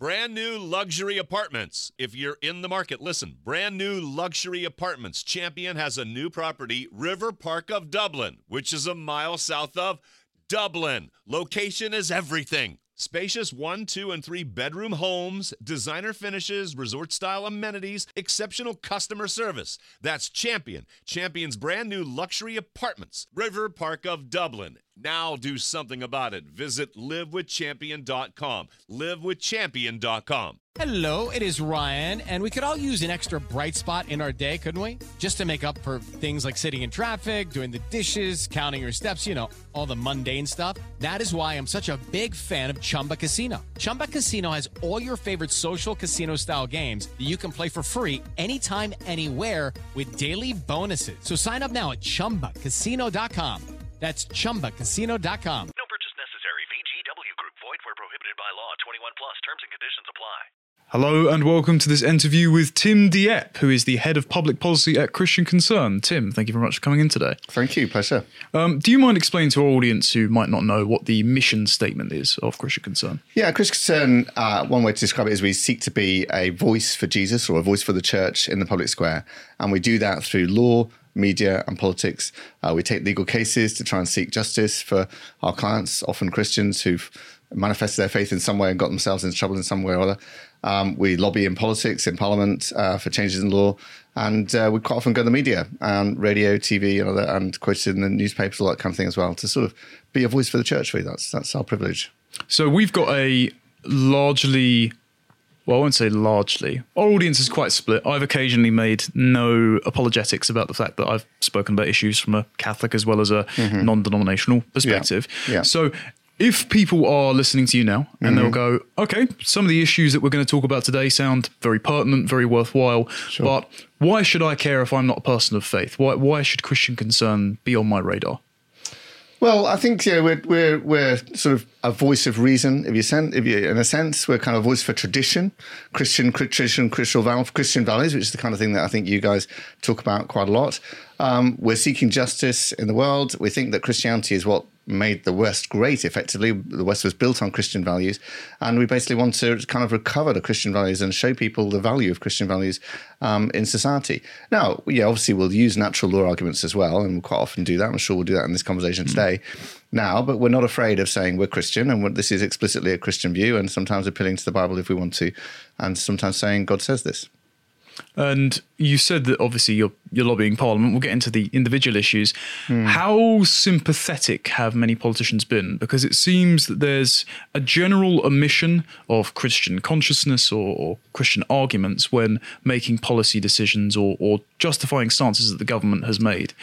Brand new luxury apartments. If you're in the market, listen. Brand new luxury apartments. Champion has a new property, River Park of Dublin, which is a mile south of Dublin. Location is everything. Spacious 1, 2, and 3 bedroom homes, designer finishes, resort-style amenities, exceptional customer service. That's Champion. Champion's brand new luxury apartments, River Park of Dublin. Now do something about it. Visit livewithchampion.com. Livewithchampion.com. Hello, it is Ryan, and we could all use an extra bright spot in our day, couldn't we? Just to make up for things like sitting in traffic, doing the dishes, counting your steps, you know, all the mundane stuff. That is why I'm such a big fan of Chumba Casino. Chumba Casino has all your favorite social casino-style games that you can play for free anytime, anywhere with daily bonuses. So sign up now at ChumbaCasino.com. That's ChumbaCasino.com. No purchase necessary. VGW Group. Void where prohibited by law. 21 plus. Terms and conditions apply. Hello and welcome to this interview with Tim Dieppe, who is the head of public policy at Christian Concern. Tim, thank you very much for coming in today. Thank you, pleasure. Do you mind explaining to our audience who might not know what the mission statement is of Christian Concern? Yeah, Christian Concern, one way to describe it is we seek to be a voice for Jesus or a voice for the church in the public square. And we do that through law, media and politics. We take legal cases to try and seek justice for our clients, often Christians who've manifested their faith in some way and got themselves into trouble in some way or other. We lobby in politics, in Parliament, for changes in law, and we quite often go to the media, and radio, TV, and other, and quoted in the newspapers, all that kind of thing as well, to sort of be a voice for the church. Really, that's our privilege. So we've got a largely, well, I won't say largely. Our audience is quite split. I've occasionally made no apologetics about the fact that I've spoken about issues from a Catholic as well as a non-denominational perspective. Yeah. So if people are listening to you now and they'll go, okay, some of the issues that we're going to talk about today sound very pertinent, very worthwhile, but why should I care if I'm not a person of faith? Why should Christian Concern be on my radar? Well, I think we're sort of a voice of reason. In a sense, we're kind of a voice for tradition, Christian values, which is the kind of thing that I think you guys talk about quite a lot. We're seeking justice in the world. We think that Christianity is what made the West great, effectively. The West was built on Christian values. And we basically want to kind of recover the Christian values and show people the value of Christian values in society. Now, yeah, obviously we'll use natural law arguments as well, and we'll quite often do that. I'm sure we'll do that in this conversation today now, but we're not afraid of saying we're Christian, and this is explicitly a Christian view, and sometimes appealing to the Bible if we want to, and sometimes saying God says this. And you said that obviously you're lobbying Parliament. We'll get into the individual issues. How sympathetic have many politicians been? Because it seems that there's a general omission of Christian consciousness or Christian arguments when making policy decisions or justifying stances that the government has made.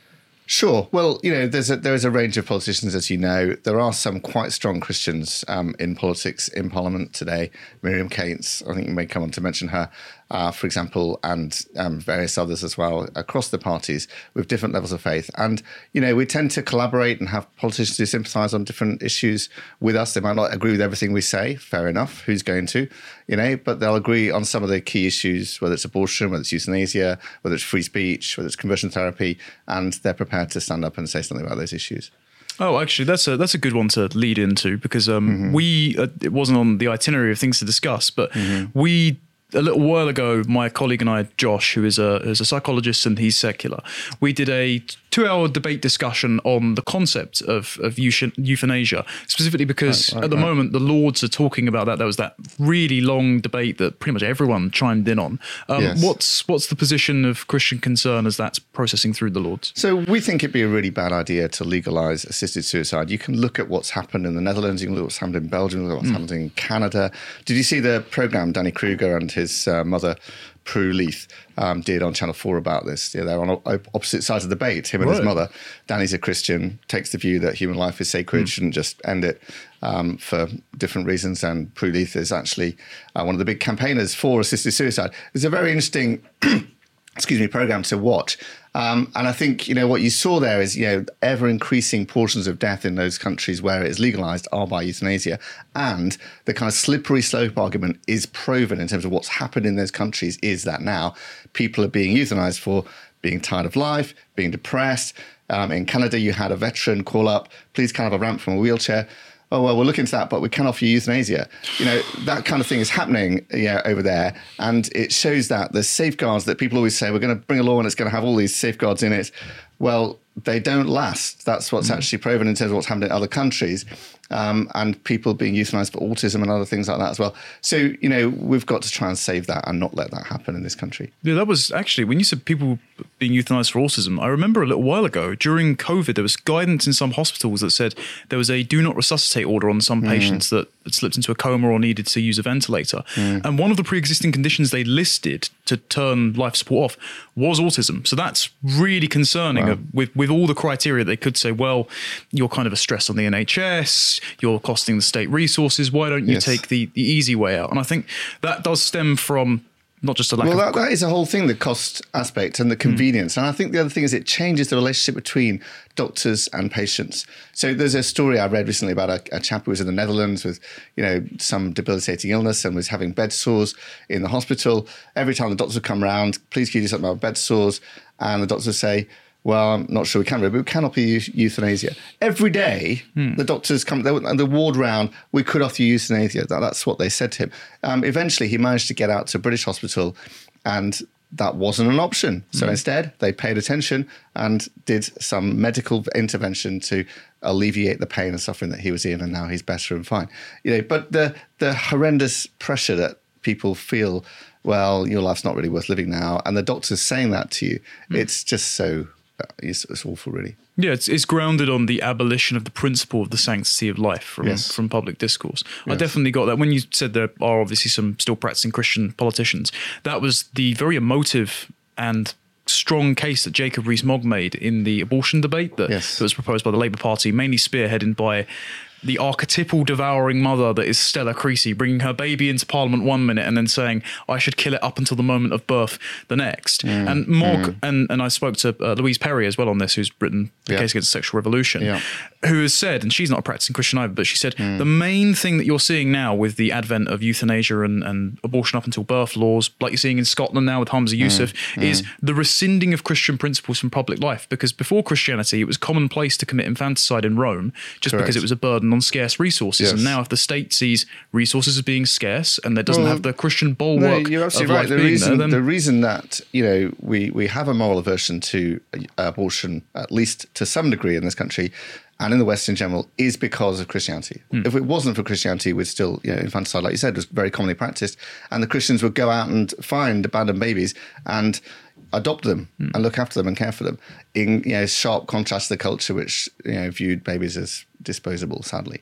Sure. Well, you know, there is a range of politicians, as you know. There are some quite strong Christians in politics in Parliament today. Miriam Cates, I think you may come on to mention her, for example, and various others as well across the parties with different levels of faith. And, you know, we tend to collaborate and have politicians who sympathise on different issues with us. They might not agree with everything we say. Fair enough. Who's going to? You know, but they'll agree on some of the key issues, whether it's abortion, whether it's euthanasia, whether it's free speech, whether it's conversion therapy, and they're prepared to stand up and say something about those issues. Oh, actually, that's a good one to lead into because it wasn't on the itinerary of things to discuss, but we. A little while ago, my colleague and I, Josh, who is a psychologist and he's secular, we did a 2-hour debate discussion on the concept of euthanasia, specifically because at the moment the Lords are talking about that. There was that really long debate that pretty much everyone chimed in on. Yes. What's the position of Christian Concern as that's processing through the Lords? So we think it'd be a really bad idea to legalise assisted suicide. You can look at what's happened in the Netherlands, you can look at what's happened in Belgium, look at what's happened in Canada. Did you see the programme Danny Kruger and his mother, Prue Leith, did on Channel 4 about this? Yeah, they're on opposite sides of the debate, him and his mother. Danny's a Christian, takes the view that human life is sacred, shouldn't just end it for different reasons. And Prue Leith is actually one of the big campaigners for assisted suicide. It's a very interesting program to watch. And I think, you know, what you saw there is, you know, ever increasing portions of death in those countries where it is legalized are by euthanasia. And the kind of slippery slope argument is proven in terms of what's happened in those countries is that now people are being euthanized for being tired of life, being depressed. In Canada, you had a veteran call up, please can I have a ramp from a wheelchair? oh, well, we'll look into that, but we can offer you euthanasia. That kind of thing is happening over there. And it shows that there's safeguards that people always say, we're going to bring a law and it's going to have all these safeguards in it. Well, they don't last. That's what's actually proven in terms of what's happened in other countries. And people being euthanized for autism and other things like that as well. So, we've got to try and save that and not let that happen in this country. Yeah, that was actually, when you said people being euthanized for autism, I remember a little while ago, during COVID, there was guidance in some hospitals that said there was a do not resuscitate order on some patients that had slipped into a coma or needed to use a ventilator. And one of the pre-existing conditions they listed to turn life support off was autism. So that's really concerning with all the criteria. They could say, well, you're kind of a stress on the NHS, you're costing the state resources, why don't you take the easy way out? And I think that does stem from not just a lack of... that is a whole thing, the cost aspect and the convenience. And I think the other thing is it changes the relationship between doctors and patients. So there's a story I read recently about a chap who was in the Netherlands with, some debilitating illness and was having bed sores in the hospital. Every time the doctors would come around, please can you do something about bed sores? And the doctors would say, well, I'm not sure we can, but we can offer you euthanasia. Every day, the doctors come, and the ward round, we could offer you euthanasia. That's what they said to him. Eventually, he managed to get out to a British hospital, and that wasn't an option. So instead, they paid attention and did some medical intervention to alleviate the pain and suffering that he was in, and now he's better and fine. But the horrendous pressure that people feel, well, your life's not really worth living now, and the doctor's saying that to you, it's just so... It's awful, really. Yeah, it's grounded on the abolition of the principle of the sanctity of life from public discourse. Yes. I definitely got that. When you said there are obviously some still practicing Christian politicians, that was the very emotive and strong case that Jacob Rees-Mogg made in the abortion debate that was proposed by the Labour Party, mainly spearheaded by the archetypal devouring mother that is Stella Creasy, bringing her baby into Parliament 1 minute and then saying, I should kill it up until the moment of birth the next. And Mogg, and I spoke to Louise Perry as well on this, who's written The Case Against the Sexual Revolution, who has said, and she's not a practicing Christian either, but she said, the main thing that you're seeing now with the advent of euthanasia and abortion up until birth laws, like you're seeing in Scotland now with Hamza Yusuf, is the rescinding of Christian principles from public life. Because before Christianity, it was commonplace to commit infanticide in Rome just because it was a burden on scarce resources. And now if the state sees resources as being scarce and there doesn't have the Christian bulwark you're absolutely right. The reason that we have a moral aversion to abortion, at least to some degree in this country and in the West in general, is because of Christianity. If it wasn't for Christianity, we'd still, infanticide, like you said, was very commonly practiced, and the Christians would go out and find abandoned babies and adopt them and look after them and care for them, in sharp contrast to the culture which viewed babies as disposable, sadly.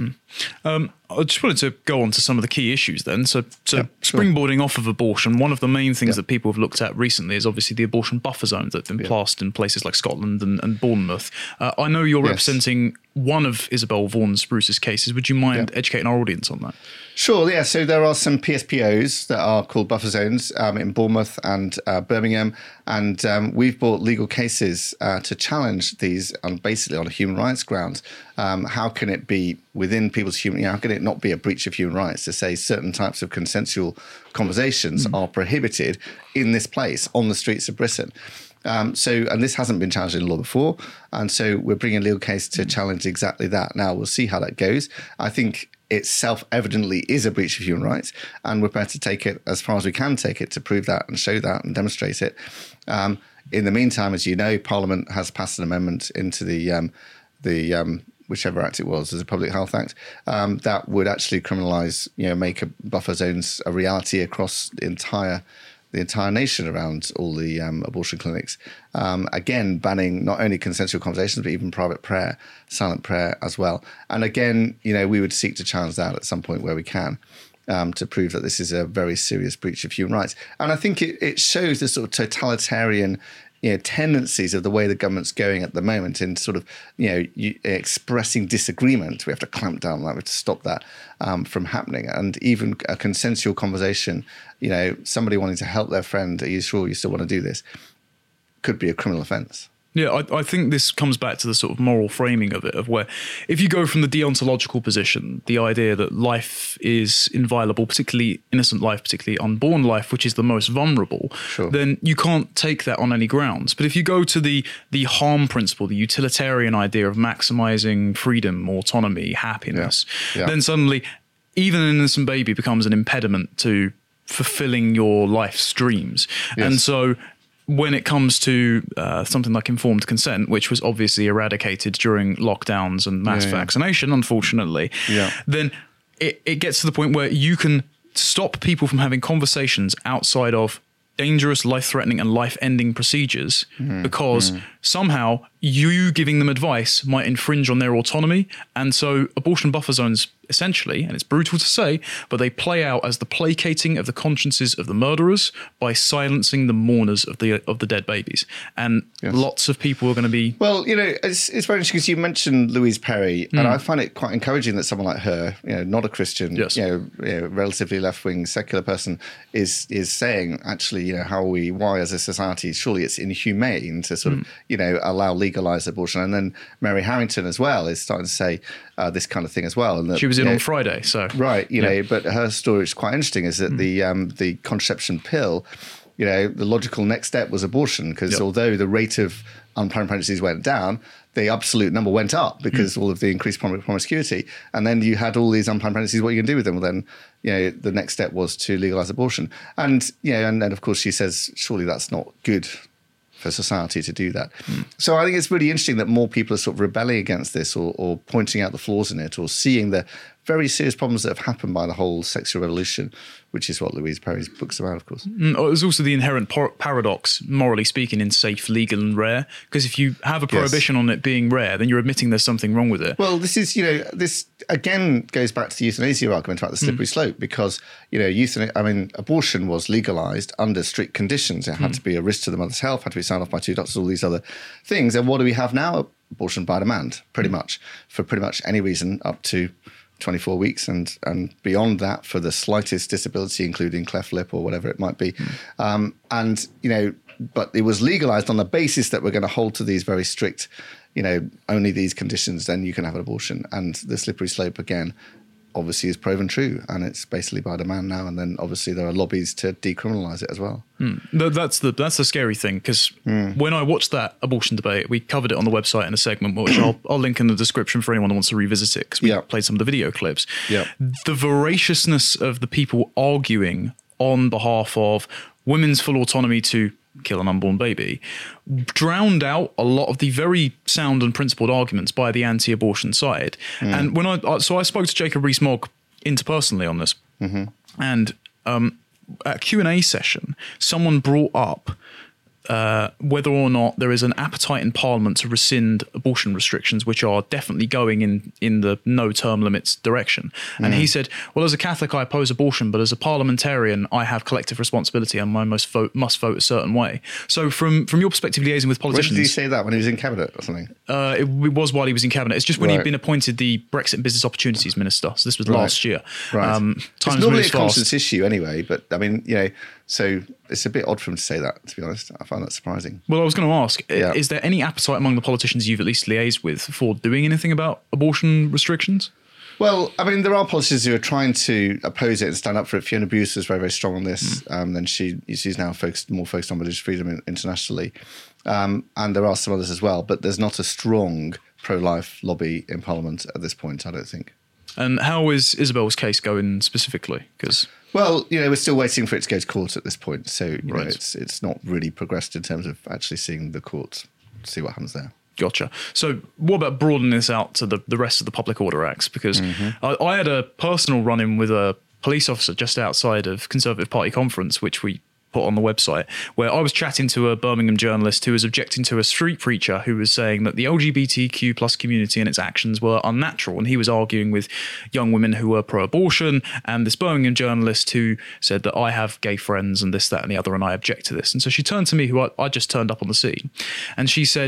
I just wanted to go on to some of the key issues then. So springboarding off of abortion, one of the main things that people have looked at recently is obviously the abortion buffer zones that have been passed in places like Scotland and Bournemouth. I know you're representing one of Isabel Vaughan Spruce's cases. Would you mind educating our audience on that? Sure, yeah. So there are some PSPOs that are called buffer zones in Bournemouth and Birmingham, and we've brought legal cases to challenge these basically on a human rights grounds. How can it be within people's how can it not be a breach of human rights to say certain types of consensual conversations are prohibited in this place on the streets of Britain? And this hasn't been challenged in law before, and so we're bringing a legal case to challenge exactly that. Now we'll see how that goes. I think it self-evidently is a breach of human rights, and we're prepared to take it as far as we can take it to prove that and show that and demonstrate it. In the meantime, as you know, Parliament has passed an amendment into the whichever act it was, as a Public Health Act, that would actually criminalise, make buffer zones a reality across the entire nation around all the abortion clinics. Again, banning not only consensual conversations, but even private prayer, silent prayer as well. And again, we would seek to challenge that at some point where we can, to prove that this is a very serious breach of human rights. And I think it shows the sort of totalitarian tendencies of the way the government's going at the moment in sort of, expressing disagreement. We have to clamp down on that. We have to stop that from happening. And even a consensual conversation, somebody wanting to help their friend, are you sure you still want to do this, could be a criminal offence. Yeah, I think this comes back to the sort of moral framing of it, of where if you go from the deontological position, the idea that life is inviolable, particularly innocent life, particularly unborn life, which is the most vulnerable, then you can't take that on any grounds. But if you go to the harm principle, the utilitarian idea of maximizing freedom, autonomy, happiness, then suddenly even an innocent baby becomes an impediment to fulfilling your life's dreams. Yes. And so when it comes to something like informed consent, which was obviously eradicated during lockdowns and mass vaccination, unfortunately, then it gets to the point where you can stop people from having conversations outside of dangerous, life-threatening and life-ending procedures because somehow you giving them advice might infringe on their autonomy. And so abortion buffer zones, essentially, and it's brutal to say, but they play out as the placating of the consciences of the murderers by silencing the mourners of the dead babies. And lots of people are going to be... Well, you know, it's very interesting because you mentioned Louise Perry, and I find it quite encouraging that someone like her, you know, not a Christian, you know, relatively left-wing secular person, is saying, actually, you know, why as a society, surely it's inhumane to sort of, you know, allow legalised abortion. And then Mary Harrington as well is starting to say this kind of thing as well. And that, she was in on Friday, so... Right, you know, but her story is quite interesting, is that the contraception pill, you know, the logical next step was abortion, because although the rate of unplanned pregnancies went down, the absolute number went up because all of the increased promiscuity. And then you had all these unplanned pregnancies. What are you going to do with them? Well, then, you know, the next step was to legalise abortion. And, you know, and then, of course, she says, surely that's not good for society to do that. So I think it's really interesting that more people are sort of rebelling against this, or pointing out the flaws in it, or seeing the very serious problems that have happened by the whole sexual revolution, which is what Louise Perry's book's about, of course. There's also the inherent paradox, morally speaking, in safe, legal and rare, because if you have a prohibition on it being rare, then you're admitting there's something wrong with it. Well, this is, you know, this again goes back to the euthanasia argument about the slippery slope, because, you know, abortion was legalised under strict conditions. It had to be a risk to the mother's health, had to be signed off by 2 doctors, all these other things. And what do we have now? Abortion by demand, pretty much, for pretty much any reason up to 24 weeks and beyond that for the slightest disability, including cleft lip or whatever it might be. And, you know, but it was legalized on the basis that we're going to hold to these very strict, you know, only these conditions, then you can have an abortion. And the slippery slope, again, obviously is proven true, and it's basically by demand now. And then obviously there are lobbies to decriminalise it as well. That's the scary thing, because when I watched that abortion debate, we covered it on the website in a segment, which I'll link in the description for anyone who wants to revisit it, because we played some of the video clips. The voraciousness of the people arguing on behalf of women's full autonomy to kill an unborn baby drowned out a lot of the very sound and principled arguments by the anti-abortion side. And when I spoke to Jacob Rees-Mogg interpersonally on this, and at a Q&A session, someone brought up whether or not there is an appetite in Parliament to rescind abortion restrictions, which are definitely going in the no term limits direction. And he said, well, as a Catholic, I oppose abortion, but as a parliamentarian, I have collective responsibility and I must vote a certain way. So from your perspective, liaising with politicians... When did he say that? When he was in Cabinet or something? It was while he was in Cabinet. It's just when he'd been appointed the Brexit and Business Opportunities Minister. So this was last year. It's normally a conscience issue anyway, but I mean, you know, so it's a bit odd for him to say that, to be honest. I find that surprising. Well, I was going to ask, is there any appetite among the politicians you've at least liaised with for doing anything about abortion restrictions? Well, I mean, there are politicians who are trying to oppose it and stand up for it. Fiona Buse was very, very strong on this. Then she's now more focused on religious freedom internationally. And there are some others as well, but there's not a strong pro-life lobby in Parliament at this point, I don't think. And how is Isabel's case going specifically? Well, you know, we're still waiting for it to go to court at this point. So, you know, it's not really progressed in terms of actually seeing the court, see what happens there. Gotcha. So what about broadening this out to the rest of the public order acts? Because I had a personal run-in with a police officer just outside of Conservative Party conference, which we put on the website, where I was chatting to a Birmingham journalist who was objecting to a street preacher who was saying that the LGBTQ plus community and its actions were unnatural. And he was arguing with young women who were pro-abortion, and this Birmingham journalist who said that I have gay friends and this, that and the other, and I object to this. And so she turned to me, who I just turned up on the scene, and she said,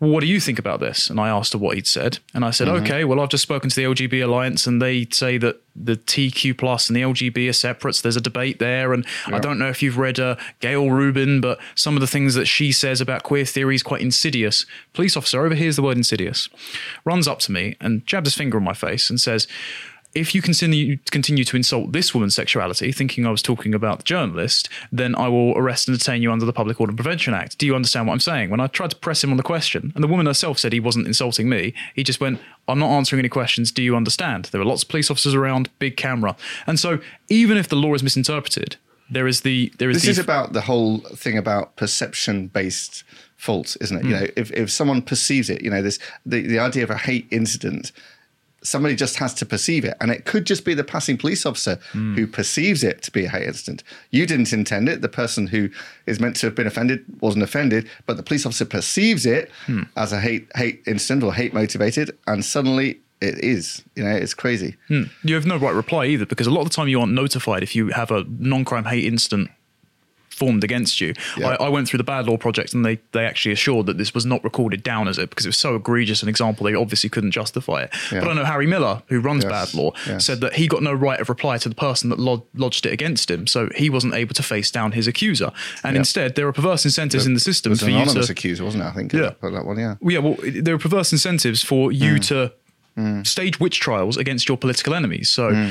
well, what do you think about this? And I asked her what he'd said. And I said, okay, well, I've just spoken to the LGB Alliance and they say that the TQ plus and the LGB are separate. So there's a debate there. And I don't know if you've read Gail Rubin, but some of the things that she says about queer theory is quite insidious. Police officer overhears the word insidious, runs up to me and jabs his finger on my face and says, if you continue to insult this woman's sexuality, thinking I was talking about the journalist, then I will arrest and detain you under the Public Order and Prevention Act. Do you understand what I'm saying? When I tried to press him on the question, and the woman herself said he wasn't insulting me, he just went, I'm not answering any questions. Do you understand? There were lots of police officers around, big camera. And so even if the law is misinterpreted, this is about the whole thing about perception-based fault, isn't it? You know, if someone perceives it, you know, the idea of a hate incident, somebody just has to perceive it. And it could just be the passing police officer who perceives it to be a hate incident. You didn't intend it. The person who is meant to have been offended wasn't offended, but the police officer perceives it as a hate incident or hate motivated. And suddenly it is, you know, it's crazy. You have no right reply either, because a lot of the time you aren't notified if you have a non-crime hate incident formed against you. Yeah. I went through the Bad Law Project and they actually assured that this was not recorded down as it because it was so egregious an example they obviously couldn't justify it. Yeah. But I know Harry Miller, who runs Bad Law, said that he got no right of reply to the person that lodged it against him, so he wasn't able to face down his accuser. And instead there are perverse incentives in the system for you to... It was an anonymous accuser, wasn't it? I think that one, well, there are perverse incentives for you to stage witch trials against your political enemies. So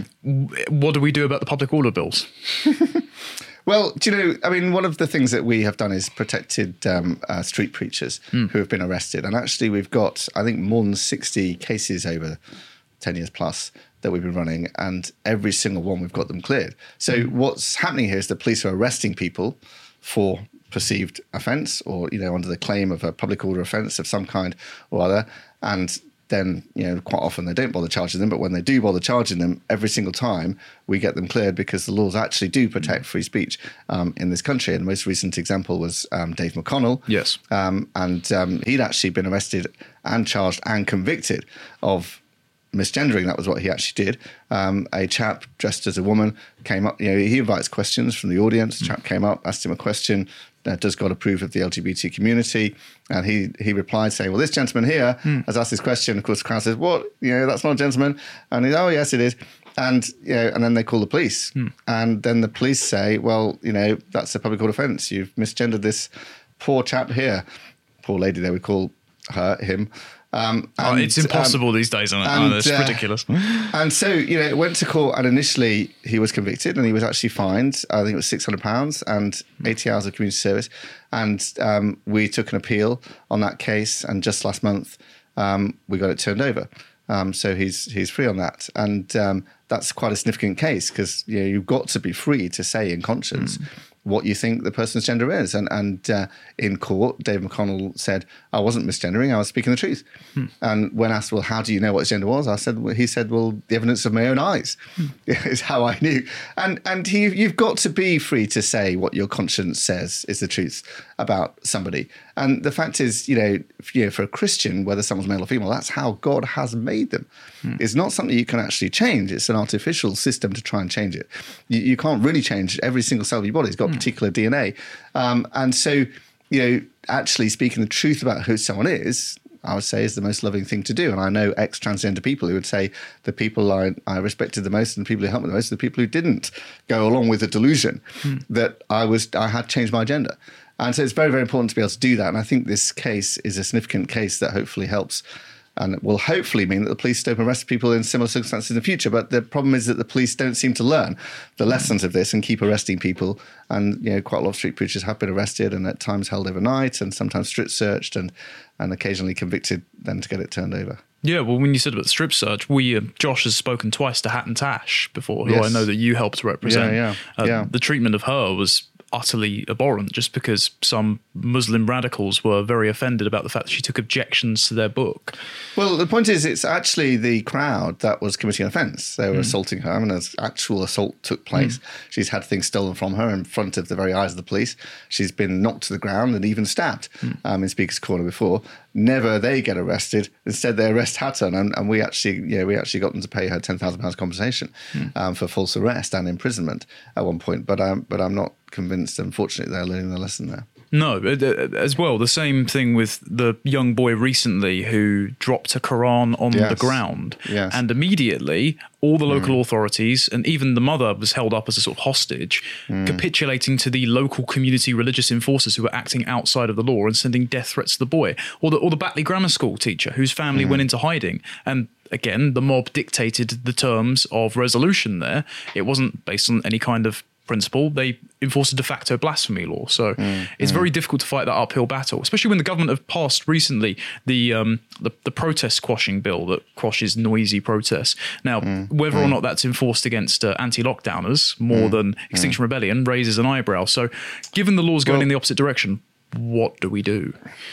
what do we do about the public order bills? Well, do you know, I mean, one of the things that we have done is protected street preachers who have been arrested. And actually we've got, I think, more than 60 cases over 10 years plus that we've been running. And every single one, we've got them cleared. So what's happening here is the police are arresting people for perceived offence or, you know, under the claim of a public order offence of some kind or other. And then, you know, quite often they don't bother charging them. But when they do bother charging them, every single time we get them cleared because the laws actually do protect free speech in this country. And the most recent example was Dave McConnell. Yes. And he'd actually been arrested and charged and convicted of misgendering. That was what he actually did. A chap dressed as a woman came up, you know, he invites questions from the audience. The chap came up, asked him a question. Does God approve of the LGBT community? And he replied saying, well, this gentleman here has asked this question. Of course, the crowd says, what? You know, that's not a gentleman. And he's, oh, yes, it is. And, you know, and then they call the police. And then the police say, well, you know, that's a public order offence. You've misgendered this poor chap here. Poor lady, they would call him. It's impossible these days, isn't it? It's ridiculous. And so, you know, it went to court and initially he was convicted and he was actually fined, I think it was £600 and 80 hours of community service. And we took an appeal on that case. And just last month, we got it turned over. So he's free on that. And that's quite a significant case because, you know, you've got to be free to say in conscience what you think the person's gender is. And in court, Dave McConnell said, I wasn't misgendering, I was speaking the truth. And when asked, well, how do you know what his gender was? He said, well, the evidence of my own eyes is how I knew. And you've got to be free to say what your conscience says is the truth about somebody. And the fact is, you know, for a Christian, whether someone's male or female, that's how God has made them. It's not something you can actually change. It's an artificial system to try and change it. You can't really change every single cell of your body. It's got particular DNA. And so, you know, actually speaking the truth about who someone is, I would say is the most loving thing to do. And I know ex-transgender people who would say the people I respected the most and the people who helped me the most are the people who didn't go along with the delusion that I had changed my gender. And so it's very, very important to be able to do that. And I think this case is a significant case that hopefully helps and it will hopefully mean that the police don't arrest people in similar circumstances in the future. But the problem is that the police don't seem to learn the lessons of this and keep arresting people. And, you know, quite a lot of street preachers have been arrested and at times held overnight and sometimes strip searched and occasionally convicted then to get it turned over. Yeah, well, when you said about the strip search, Josh has spoken twice to Hatton Tash before, who I know that you helped represent. The treatment of her was utterly abhorrent just because some Muslim radicals were very offended about the fact that she took objections to their book. Well, the point is it's actually the crowd that was committing an offence. They were assaulting her. I mean, an actual assault took place. She's had things stolen from her in front of the very eyes of the police. She's been knocked to the ground and even stabbed in Speaker's Corner before. Never they get arrested. Instead, they arrest Hatton, and we actually got them to pay her £10,000 compensation for false arrest and imprisonment at one point. But I'm not convinced. Unfortunately, they're learning their lesson there. No, as well, the same thing with the young boy recently who dropped a Quran on the ground. Yes. And immediately, all the local authorities, and even the mother was held up as a sort of hostage, capitulating to the local community religious enforcers who were acting outside of the law and sending death threats to the boy. Or the Batley Grammar School teacher whose family went into hiding. And again, the mob dictated the terms of resolution there. It wasn't based on any kind of principle. They enforced a de facto blasphemy law. So it's very difficult to fight that uphill battle, especially when the government have passed recently the protest quashing bill that quashes noisy protests. Now, whether or not that's enforced against anti-lockdowners more than Extinction Rebellion raises an eyebrow. So given the law's going in the opposite direction, what do we do?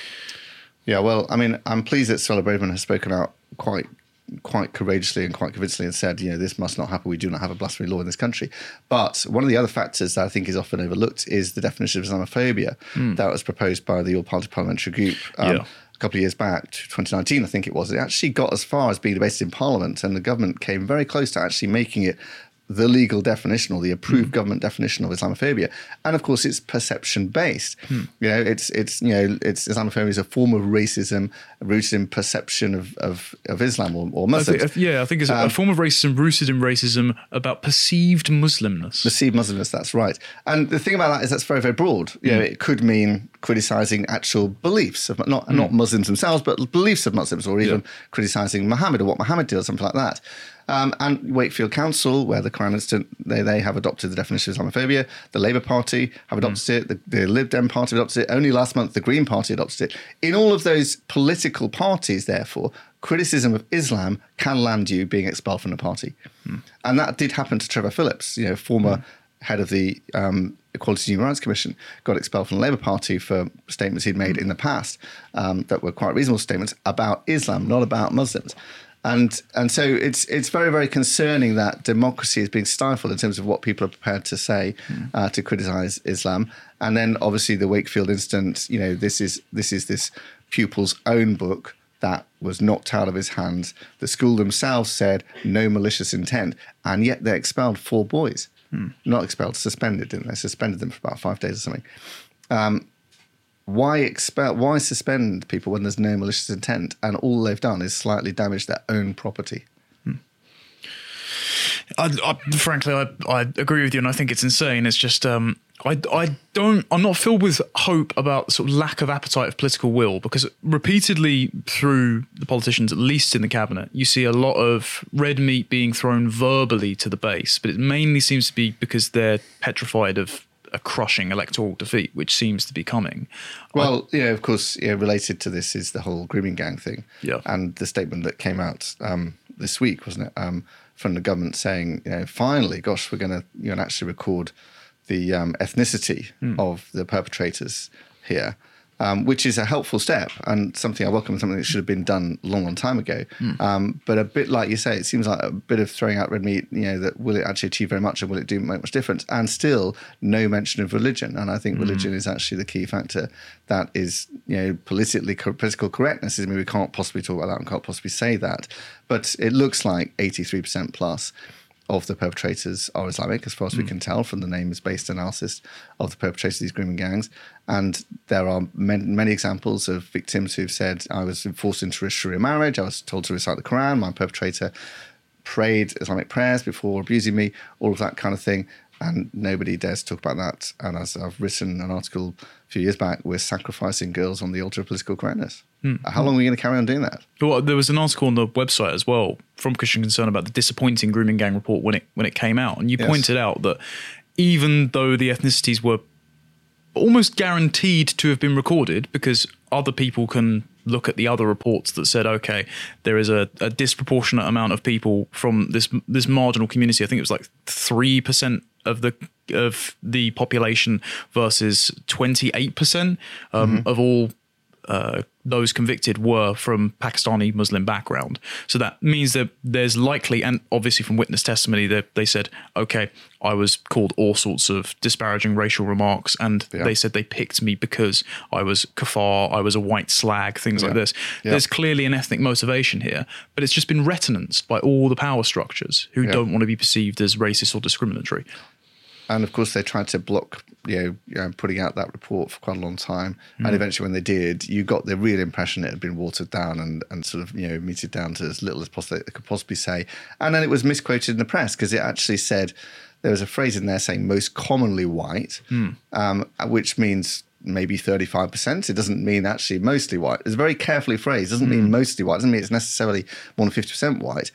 Yeah, well, I mean, I'm pleased that Suella Braverman has spoken out quite courageously and quite convincingly and said, this must not happen. We do not have a blasphemy law in this country. But one of the other factors that I think is often overlooked is the definition of Islamophobia that was proposed by the All-Party Parliamentary Group a couple of years back, 2019, I think it was. It actually got as far as being debated in Parliament, and the government came very close to actually making it the legal definition or the approved government definition of Islamophobia. And of course, it's perception based. It's Islamophobia is a form of racism rooted in perception of Islam or Muslims. I think it's a form of racism rooted in racism about perceived Muslimness. Perceived Muslimness, that's right. And the thing about that is that's very, very broad. It could mean criticising actual beliefs of not Muslims themselves, but beliefs of Muslims, or even criticising Muhammad or what Muhammad did or something like that. And Wakefield Council, where the Crown Institute, they have adopted the definition of Islamophobia. The Labour Party have adopted it. The Lib Dem Party adopted it. Only last month, the Green Party adopted it. In all of those political parties, therefore, criticism of Islam can land you being expelled from the party. And that did happen to Trevor Phillips, former head of the Equality and Human Rights Commission, got expelled from the Labour Party for statements he'd made in the past that were quite reasonable statements about Islam, not about Muslims. And so it's very, very concerning that democracy is being stifled in terms of what people are prepared to say to criticise Islam. And then obviously the Wakefield incident, this is this pupil's own book that was knocked out of his hands. The school themselves said no malicious intent, and yet they expelled 4 boys. Not expelled, suspended, didn't they? Suspended them for about 5 days or something. Why suspend people when there's no malicious intent and all they've done is slightly damage their own property? Frankly, I agree with you, and I think it's insane. It's just I'm not filled with hope about the sort of lack of appetite of political will, because repeatedly through the politicians, at least in the cabinet, you see a lot of red meat being thrown verbally to the base, but it mainly seems to be because they're petrified of a crushing electoral defeat, which seems to be coming. Well, of course, related to this is the whole grooming gang thing. Yeah. And the statement that came out this week, wasn't it, from the government saying, finally, gosh, we're going to actually record the ethnicity of the perpetrators here. Which is a helpful step and something I welcome, something that should have been done a long time ago. But a bit like you say, it seems like a bit of throwing out red meat, that will it actually achieve very much and will it make much difference? And still no mention of religion. And I think religion is actually the key factor that is, political correctness. I mean, we can't possibly talk about that and can't possibly say that. But it looks like 83% plus of the perpetrators are Islamic, as far as we can tell from the names-based analysis of the perpetrators of these grooming gangs. And there are many examples of victims who've said, I was forced into a Sharia marriage, I was told to recite the Quran, my perpetrator prayed Islamic prayers before abusing me, all of that kind of thing. And nobody dares to talk about that. And as I've written an article a few years back, we're sacrificing girls on the altar of political correctness. How long are we going to carry on doing that? Well, there was an article on the website as well from Christian Concern about the disappointing grooming gang report when it came out. And you pointed out that even though the ethnicities were almost guaranteed to have been recorded, because other people can look at the other reports that said, okay, there is a disproportionate amount of people from this marginal community. I think it was like 3% of the population versus 28% of all those convicted were from Pakistani Muslim background. So that means that there's likely, and obviously from witness testimony, they said, okay, I was called all sorts of disparaging racial remarks, and they said they picked me because I was kafar, I was a white slag, things like this. There's clearly an ethnic motivation here, but it's just been retinenced by all the power structures who don't want to be perceived as racist or discriminatory. And of course, they tried to block, putting out that report for quite a long time. And eventually, when they did, you got the real impression it had been watered down and sort of, meted down to as little as possible it could possibly say. And then it was misquoted in the press because it actually said there was a phrase in there saying most commonly white, which means maybe 35%. It doesn't mean actually mostly white. It's very carefully phrased. It doesn't mean mostly white. It doesn't mean it's necessarily more than 50% white.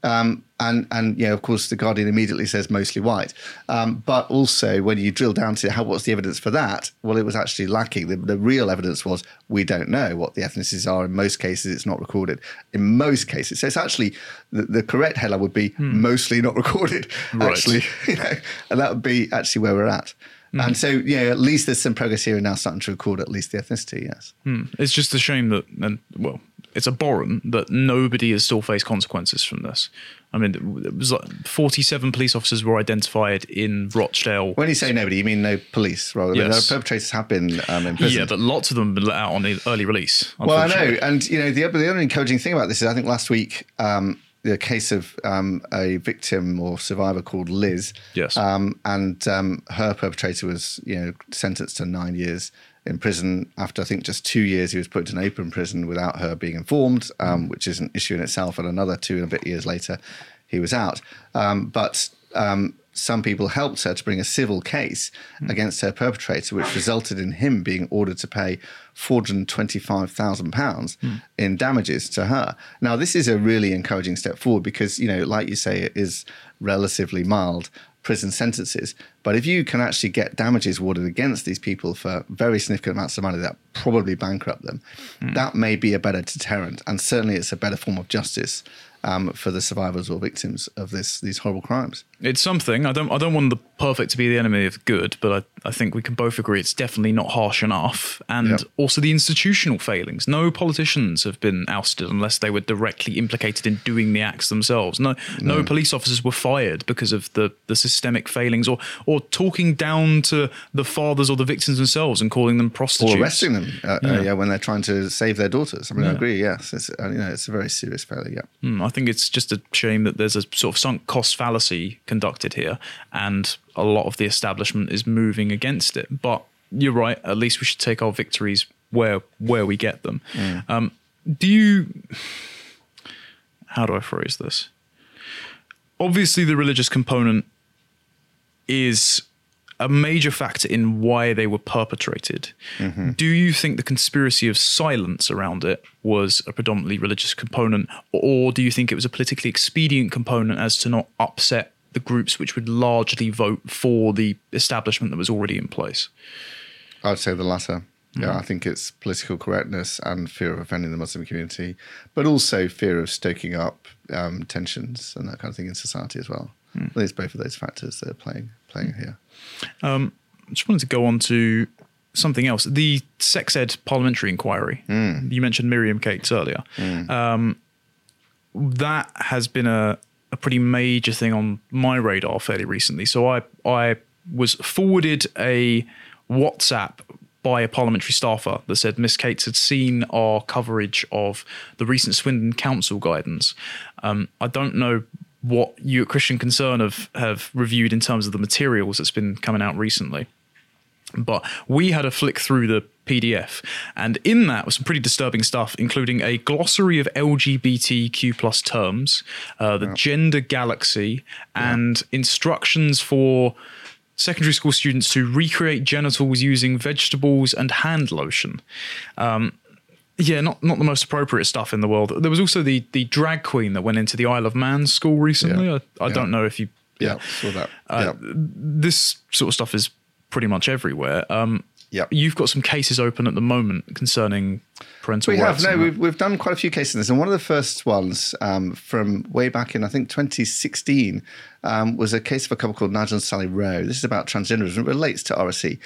And of course, the Guardian immediately says mostly white. But also, when you drill down to what's the evidence for that? Well, it was actually lacking. The real evidence was we don't know what the ethnicities are. In most cases, it's not recorded. In most cases. So it's actually, the correct headline would be mostly not recorded, actually. And that would be actually where we're at. And so, at least there's some progress here and now starting to record at least the ethnicity, yes. It's just a shame that, it's abhorrent that nobody has still faced consequences from this. I mean, it was like 47 police officers were identified in Rochdale. When you say nobody, you mean no police, right? Yes. I mean, perpetrators have been imprisoned. Yeah, but lots of them have been let out on early release. Well, I know. And, the other encouraging thing about this is I think last week, the case of a victim or survivor called Liz. Yes. And her perpetrator was, sentenced to 9 years in prison. After, I think, just 2 years, he was put in open prison without her being informed, which is an issue in itself. And another 2 and a bit years later, he was out. But some people helped her to bring a civil case against her perpetrator, which resulted in him being ordered to pay £425,000 in damages to her. Now, this is a really encouraging step forward because, like you say, it is relatively mild prison sentences. But if you can actually get damages awarded against these people for very significant amounts of money that probably bankrupt them, that may be a better deterrent. And certainly it's a better form of justice for the survivors or victims of these horrible crimes. It's something. I don't want the perfect to be the enemy of good, but I think we can both agree it's definitely not harsh enough. And also the institutional failings. No politicians have been ousted unless they were directly implicated in doing the acts themselves. No police officers were fired because of the systemic failings or talking down to the fathers or the victims themselves and calling them prostitutes. Or arresting them when they're trying to save their daughters. I mean, I agree, yes. It's, it's a very serious failure, I think it's just a shame that there's a sort of sunk cost fallacy conducted here and a lot of the establishment is moving against it. But you're right, at least we should take our victories where we get them. How do I phrase this? Obviously, the religious component is a major factor in why they were perpetrated. Do you think the conspiracy of silence around it was a predominantly religious component, or do you think it was a politically expedient component as to not upset the groups which would largely vote for the establishment that was already in place? I'd say the latter. Yeah, I think it's political correctness and fear of offending the Muslim community, but also fear of stoking up tensions and that kind of thing in society as well. I think it's both of those factors that are playing here. I just wanted to go on to something else. The sex ed parliamentary inquiry. You mentioned Miriam Cates earlier. That has been a pretty major thing on my radar fairly recently. So I was forwarded a WhatsApp by a parliamentary staffer that said Miss Cates had seen our coverage of the recent Swindon Council guidance. I don't know what you at Christian Concern have reviewed in terms of the materials that's been coming out recently. But we had a flick through the PDF, and in that was some pretty disturbing stuff, including a glossary of LGBTQ plus terms, the gender galaxy, and instructions for secondary school students to recreate genitals using vegetables and hand lotion. Not the most appropriate stuff in the world. There was also the drag queen that went into the Isle of Man school recently. I don't know if you... saw that. This sort of stuff is pretty much everywhere. You've got some cases open at the moment concerning parental rights. We've done quite a few cases in this. And one of the first ones from way back in, I think, 2016 was a case of a couple called Nigel and Sally Rowe. This is about transgenderism. It relates to RSE.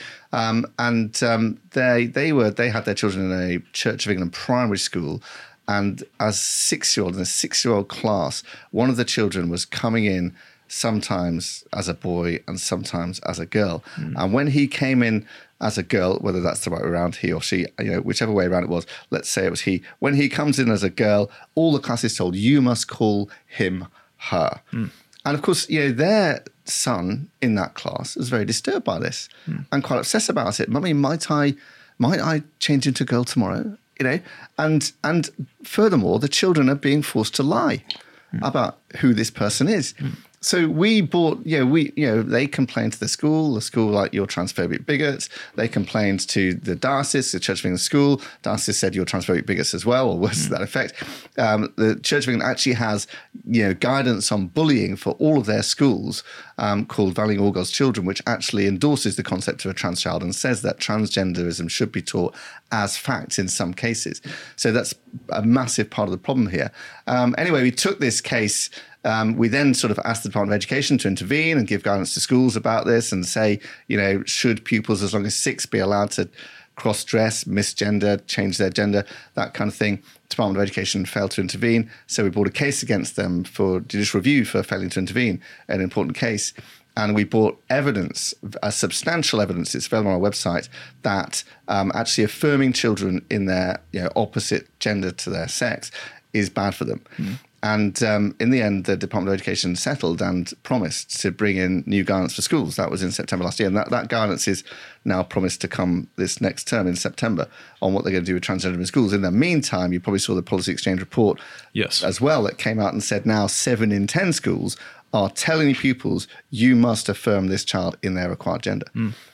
They had their children in a Church of England primary school. And as in a 6-year-old class, one of the children was coming in sometimes as a boy and sometimes as a girl. And when he came in as a girl, whether that's the right way around, he or she, whichever way around it was, let's say it was he. When he comes in as a girl, all the class is told, you must call him her. And of course, their son in that class was very disturbed by this and quite obsessed about it. Mummy, might I change into a girl tomorrow? You know, and furthermore, the children are being forced to lie about who this person is. So we bought, they complained to the school, like, you're transphobic bigots. They complained to the diocese, the Church of England school. Diocese said you're transphobic bigots as well, or worse to that effect. The Church of England actually has, guidance on bullying for all of their schools called Valuing All God's Children, which actually endorses the concept of a trans child and says that transgenderism should be taught as fact in some cases. So that's a massive part of the problem here. Anyway, we took this case. We then sort of asked the Department of Education to intervene and give guidance to schools about this and say, should pupils as long as 6 be allowed to cross-dress, misgender, change their gender, that kind of thing. Department of Education failed to intervene. So we brought a case against them for judicial review for failing to intervene, an important case. And we brought evidence, substantial evidence, it's available on our website, that actually affirming children in their opposite gender to their sex is bad for them. And in the end, the Department of Education settled and promised to bring in new guidance for schools. That was in September last year. And that guidance is now promised to come this next term in September on what they're going to do with transgender in schools. In the meantime, you probably saw the Policy Exchange report as well that came out and said now 7 in 10 schools are telling pupils, you must affirm this child in their required gender.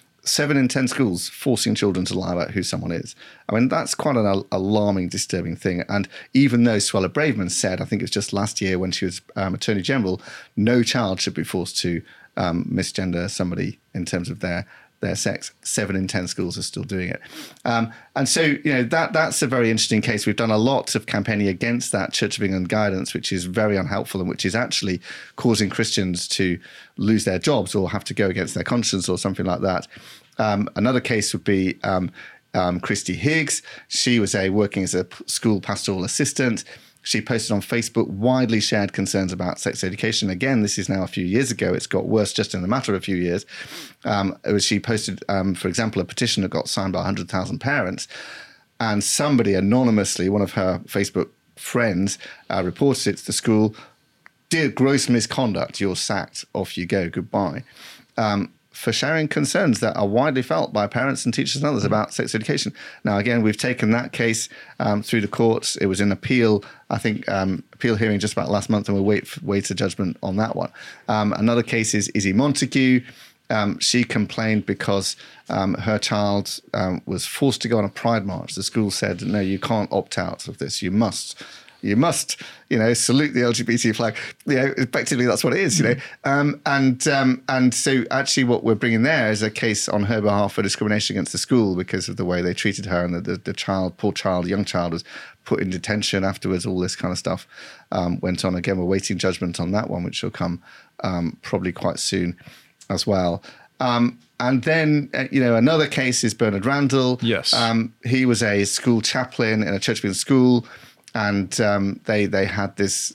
7 in 10 schools forcing children to lie about who someone is. I mean, that's quite an alarming, disturbing thing. And even though Suella Braverman said, I think it was just last year when she was Attorney General, no child should be forced to misgender somebody in terms of their sex, 7 in 10 schools are still doing it. And so, that's a very interesting case. We've done a lot of campaigning against that Church of England guidance, which is very unhelpful and which is actually causing Christians to lose their jobs or have to go against their conscience or something like that. Another case would be Christy Higgs. She was working as a school pastoral assistant. She posted on Facebook widely shared concerns about sex education. Again, this is now a few years ago. It's got worse just in the matter of a few years. She posted, for example, a petition that got signed by 100,000 parents. And somebody anonymously, one of her Facebook friends, reported it to the school. Dear gross misconduct, you're sacked. Off you go. Goodbye. For sharing concerns that are widely felt by parents and teachers and others about sex education. Now, again, we've taken that case through the courts. It was in appeal, I think, appeal hearing just about last month, and we'll wait a judgment on that one. Another case is Izzy Montague. She complained because her child was forced to go on a pride march. The school said, no, you can't opt out of this. You must, salute the LGBT flag. Effectively, that's what it is, And so actually what we're bringing there is a case on her behalf for discrimination against the school because of the way they treated her, and the child, poor child, young child, was put in detention afterwards. All this kind of stuff went on. Again, we're waiting judgment on that one, which will come probably quite soon as well. And then, another case is Bernard Randall. Yes. He was a school chaplain in a Church of England school. And they had this,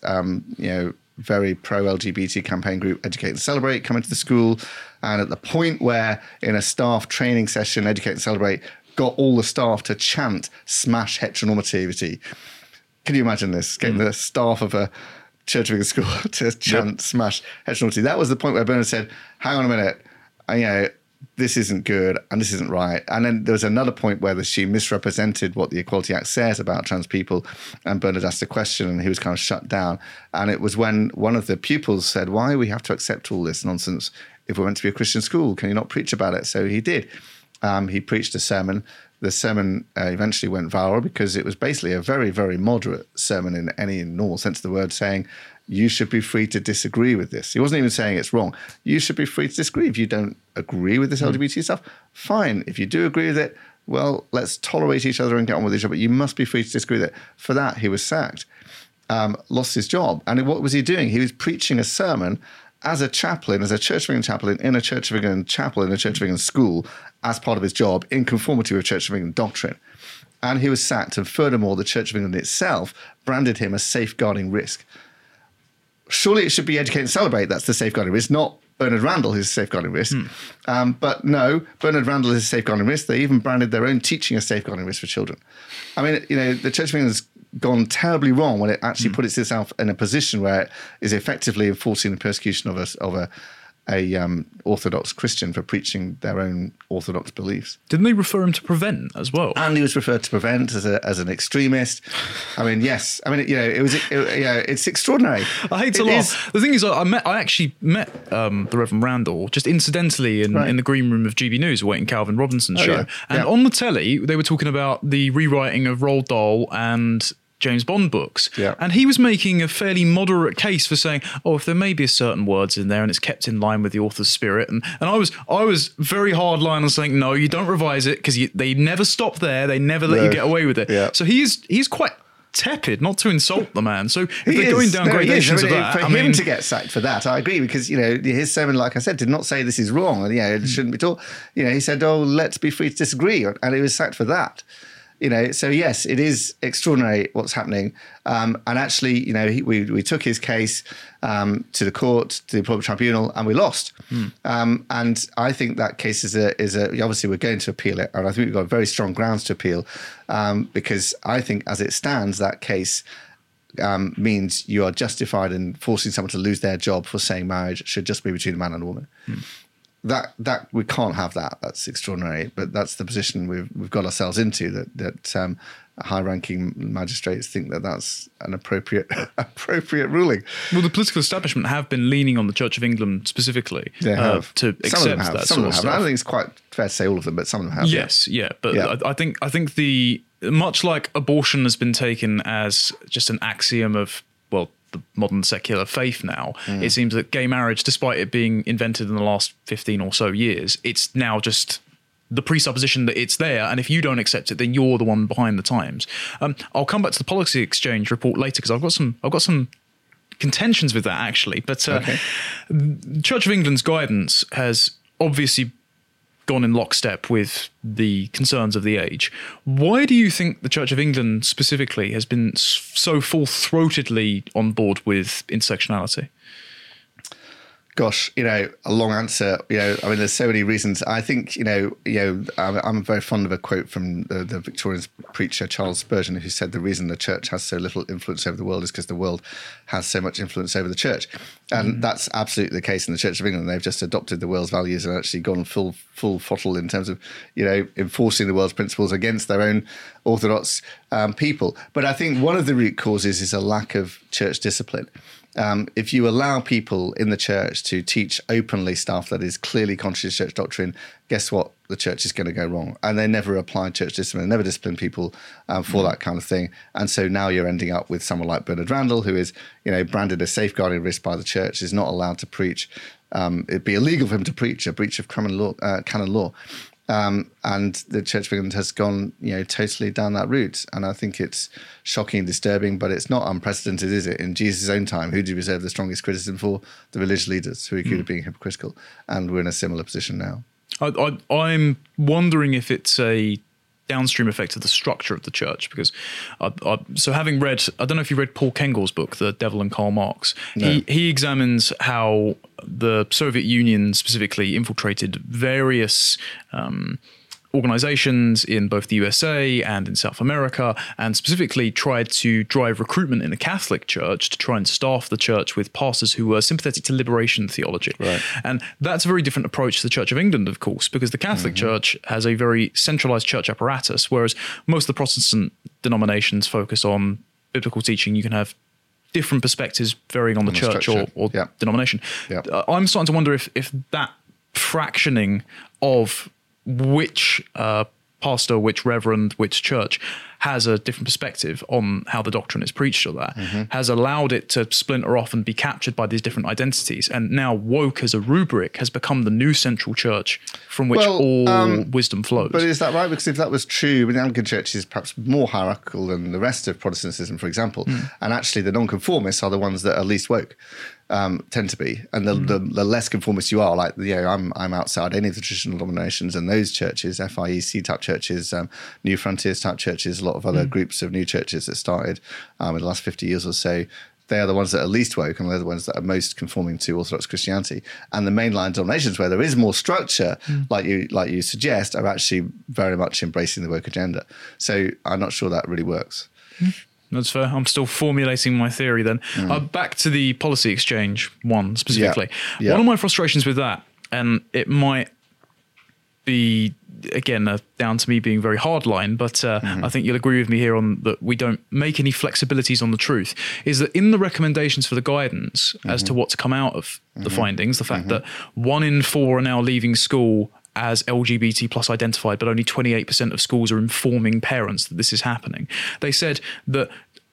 very pro-LGBT campaign group, Educate and Celebrate, come into the school. And at the point where in a staff training session, Educate and Celebrate got all the staff to chant smash heteronormativity. Can you imagine this? Getting the staff of a Church of England school to chant smash heteronormativity. That was the point where Bernard said, hang on a minute, this isn't good and this isn't right. And then there was another point where she misrepresented what the Equality Act says about trans people, and Bernard asked a question and he was kind of shut down. And it was when one of the pupils said, why do we have to accept all this nonsense if we're meant to be a Christian school? Can you not preach about it? So he did. He preached a sermon. The sermon eventually went viral because it was basically a very, very moderate sermon in any normal sense of the word, saying, you should be free to disagree with this. He wasn't even saying it's wrong. You should be free to disagree. If you don't agree with this LGBT stuff, fine. If you do agree with it, well, let's tolerate each other and get on with each other. But you must be free to disagree with it. For that, he was sacked, lost his job. And what was he doing? He was preaching a sermon as a chaplain, as a Church of England chaplain in a Church of England chapel in a Church of England school as part of his job in conformity with Church of England doctrine. And he was sacked. And furthermore, the Church of England itself branded him a safeguarding risk. Surely it should be Educate and Celebrate. That's the safeguarding risk, not Bernard Randall, who's a safeguarding risk. But no, Bernard Randall is a safeguarding risk. They even branded their own teaching a safeguarding risk for children. I mean, the Church of England has gone terribly wrong when it actually put itself in a position where it is effectively enforcing the persecution of Orthodox Christian for preaching their own Orthodox beliefs. Didn't they refer him to Prevent as well? And he was referred to Prevent as an extremist. I mean, yes. I mean, it's extraordinary. I hate to laugh. The thing is, I actually met the Reverend Randall just incidentally in the green room of GB News, waiting Calvin Robinson's show. Yeah. And on the telly, they were talking about the rewriting of Roald Dahl and James Bond books. Yeah. And he was making a fairly moderate case for saying, if there may be certain words in there and it's kept in line with the author's spirit. And I was very hard line on saying, no, you don't revise it because they never stop there. They never let you get away with it. Yeah. So he's quite tepid, not to insult the man. So if they're going down gradations of that, for him to get sacked for that, I agree, because his sermon, like I said, did not say this is wrong and it shouldn't be taught. He said, let's be free to disagree, and he was sacked for that. So yes, it is extraordinary what's happening. And actually, we took his case to the court, to the Appeal Tribunal, and we lost. And I think that case is obviously we're going to appeal it, and I think we've got very strong grounds to appeal, because I think as it stands, that case means you are justified in forcing someone to lose their job for saying marriage should just be between a man and a woman. That we can't have that. That's extraordinary, but that's the position we've got ourselves into. That high-ranking magistrates think that that's an appropriate ruling. Well, the political establishment have been leaning on the Church of England specifically to accept that sort of stuff. I don't think it's quite fair to say all of them, but some of them have. Yes, but I think much like abortion has been taken as just an axiom of the modern secular faith now, it seems that gay marriage, despite it being invented in the last 15 or so years, it's now just the presupposition that it's there, and if you don't accept it, then you're the one behind the times. I'll come back to the Policy Exchange report later because I've got some contentions with that actually. But the Church of England's guidance has obviously gone in lockstep with the concerns of the age. Why do you think the Church of England specifically has been so full-throatedly on board with intersectionality? Gosh, a long answer. There's so many reasons. I think, I'm very fond of a quote from the Victorian preacher Charles Spurgeon, who said the reason the church has so little influence over the world is because the world has so much influence over the church. And that's absolutely the case in the Church of England. They've just adopted the world's values and actually gone full throttle in terms of, enforcing the world's principles against their own Orthodox people. But I think one of the root causes is a lack of church discipline. If you allow people in the church to teach openly stuff that is clearly contrary to church doctrine, guess what? The church is going to go wrong. And they never apply church discipline, never discipline people for that kind of thing. And so now you're ending up with someone like Bernard Randall, who is, branded a safeguarding risk by the church, is not allowed to preach. It'd be illegal for him to preach, a breach of canon law. And the Church of England has gone, totally down that route. And I think it's shocking and disturbing, but it's not unprecedented, is it? In Jesus' own time, who did he reserve the strongest criticism for? The religious leaders, who he accused of being hypocritical. And we're in a similar position now. I'm wondering if it's a downstream effect of the structure of the church, because so having read, I don't know if you read Paul Kengel's book, The Devil and Karl Marx. No. He examines how the Soviet Union specifically infiltrated various organizations in both the USA and in South America, and specifically tried to drive recruitment in the Catholic Church to try and staff the church with pastors who were sympathetic to liberation theology. Right. And that's a very different approach to the Church of England, of course, because the Catholic Church has a very centralized church apparatus, whereas most of the Protestant denominations focus on biblical teaching. You can have different perspectives varying on the church or denomination. Yep. I'm starting to wonder if that fractioning of which pastor, which reverend, which church has a different perspective on how the doctrine is preached or that has allowed it to splinter off and be captured by these different identities. And now woke as a rubric has become the new central church from which all wisdom flows. But is that right? Because if that was true, the Anglican Church is perhaps more hierarchical than the rest of Protestantism, for example. And actually the nonconformists are the ones that are least woke. Tend to be, and the less conformist you are, like I'm outside any of the traditional denominations, and those churches, FIEC type churches, New Frontiers type churches, a lot of other groups of new churches that started in the last 50 years or so, they are the ones that are least woke, and they're the ones that are most conforming to Orthodox Christianity. And the mainline denominations, where there is more structure, like you suggest, are actually very much embracing the woke agenda. So I'm not sure that really works. That's fair. I'm still formulating my theory then. Back to the policy exchange one specifically. Yeah. One of my frustrations with that, and it might be, again, down to me being very hardline, but I think you'll agree with me here on that we don't make any flexibilities on the truth, is that in the recommendations for the guidance as to what to come out of the findings, the fact that 1 in 4 are now leaving school as LGBT plus identified, but only 28% of schools are informing parents that this is happening. They said that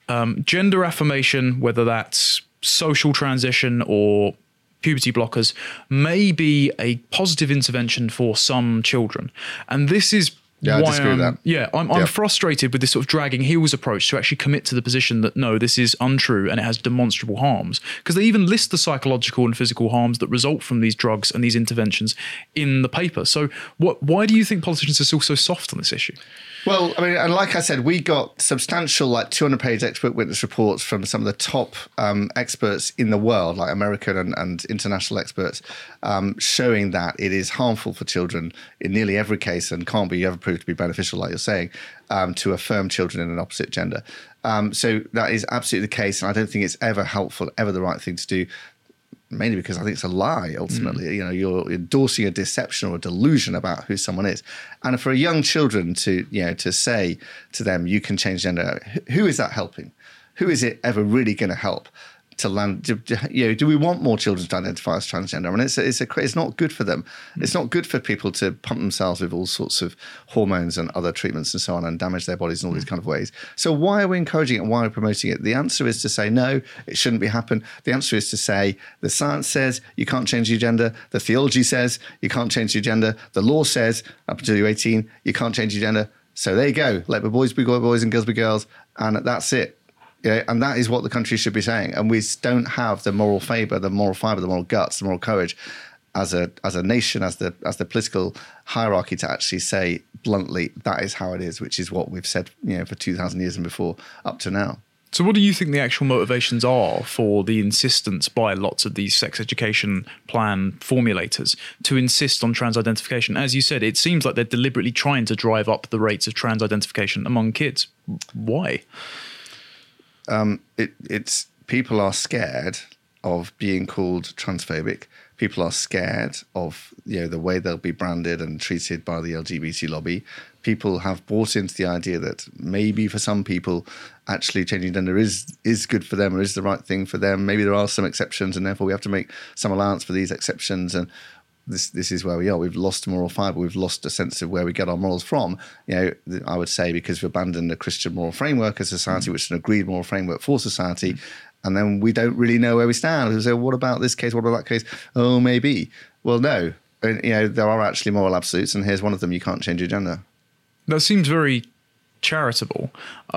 gender affirmation, whether that's social transition or puberty blockers, may be a positive intervention for some children. And this is I disagree with that. I'm frustrated with this sort of dragging heels approach to actually commit to the position that no, this is untrue and it has demonstrable harms. Because they even list the psychological and physical harms that result from these drugs and these interventions in the paper. So why do you think politicians are still so soft on this issue? Well, I mean, and like I said, we got substantial, like 200-page expert witness reports from some of the top experts in the world, like American and international experts, showing that it is harmful for children in nearly every case and can't be ever proved to be beneficial, like you're saying, to affirm children in an opposite gender. So that is absolutely the case, and I don't think it's ever helpful, ever the right thing to do. Mainly because I think it's a lie, ultimately. You know, you're endorsing a deception or a delusion about who someone is. And for young children to say to them, you can change gender, who is that helping? Who is it ever really going to help to land? Do we want more children to identify as transgender? I mean, it's not good for them. It's not good for people to pump themselves with all sorts of hormones and other treatments and so on and damage their bodies in all these kind of ways. So why are we encouraging it and why are we promoting it? The answer is to say, no, it shouldn't be happen. The answer is to say, the science says you can't change your gender. The theology says you can't change your gender. The law says up until you're 18, you can't change your gender. So there you go. Let the boys be boys and girls be girls. And that's it. Yeah, and that is what the country should be saying. And we don't have the moral fibre, the moral guts, the moral courage as a nation, as the political hierarchy to actually say bluntly, that is how it is, which is what we've said, for 2,000 years and before up to now. So what do you think the actual motivations are for the insistence by lots of these sex education plan formulators to insist on trans identification? As you said, it seems like they're deliberately trying to drive up the rates of trans identification among kids. Why? It's people are scared of being called transphobic. People are scared of the way they'll be branded and treated by the LGBT lobby. People have bought into the idea that maybe for some people, actually changing gender is good for them or is the right thing for them. Maybe there are some exceptions, and therefore we have to make some allowance for these exceptions. And this is where we are. We've lost moral fibre. We've lost a sense of where we get our morals from. I would say because we've abandoned a Christian moral framework as society, which is an agreed moral framework for society, and then we don't really know where we stand. We say, what about this case? What about that case? Oh, maybe. Well, no. There are actually moral absolutes, and here's one of them: you can't change your gender. That seems very charitable.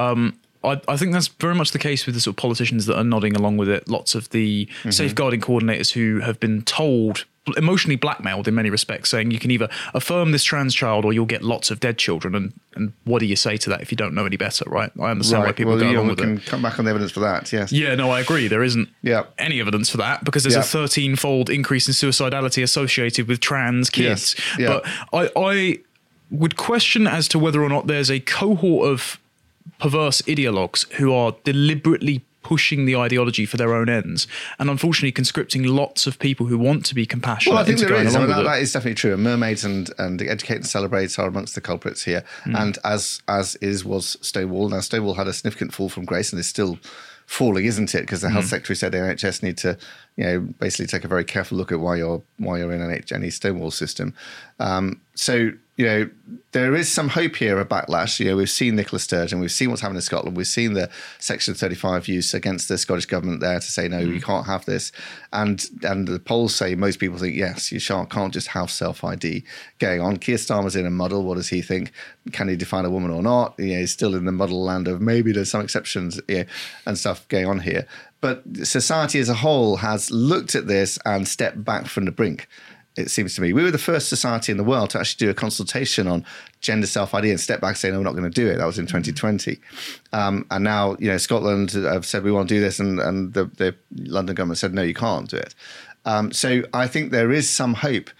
I think that's very much the case with the sort of politicians that are nodding along with it. Lots of the safeguarding coordinators who have been told, emotionally blackmailed in many respects, saying you can either affirm this trans child or you'll get lots of dead children. And what do you say to that if you don't know any better, right? I understand why people go along with it. We can come back on the evidence for that, yes. Yeah, no, I agree. There isn't any evidence for that because there's a 13-fold increase in suicidality associated with trans kids. Yes. Yeah. But I would question as to whether or not there's a cohort of perverse ideologues who are deliberately pushing the ideology for their own ends and unfortunately conscripting lots of people who want to be compassionate. Well, I think there is. That is definitely true. And Mermaids and Educate and Celebrate are amongst the culprits here. And as was Stonewall. Now, Stonewall had a significant fall from grace and is still falling, isn't it? Because the health secretary said the NHS need to, basically take a very careful look at why you're in any Stonewall system. So there is some hope here of backlash. We've seen Nicola Sturgeon, we've seen what's happened in Scotland, we've seen the Section 35 use against the Scottish government there to say, no, you can't have this. And the polls say most people think, yes, you can't just have self-ID going on. Keir Starmer's in a muddle. What does he think? Can he define a woman or not? He's still in the muddle land of maybe there's some exceptions and stuff going on here. But society as a whole has looked at this and stepped back from the brink. It seems to me. We were the first society in the world to actually do a consultation on gender self-ID and step back and say, no, we're not going to do it. That was in 2020. And now, Scotland have said we want to do this and the London government said, no, you can't do it. So I think there is some hope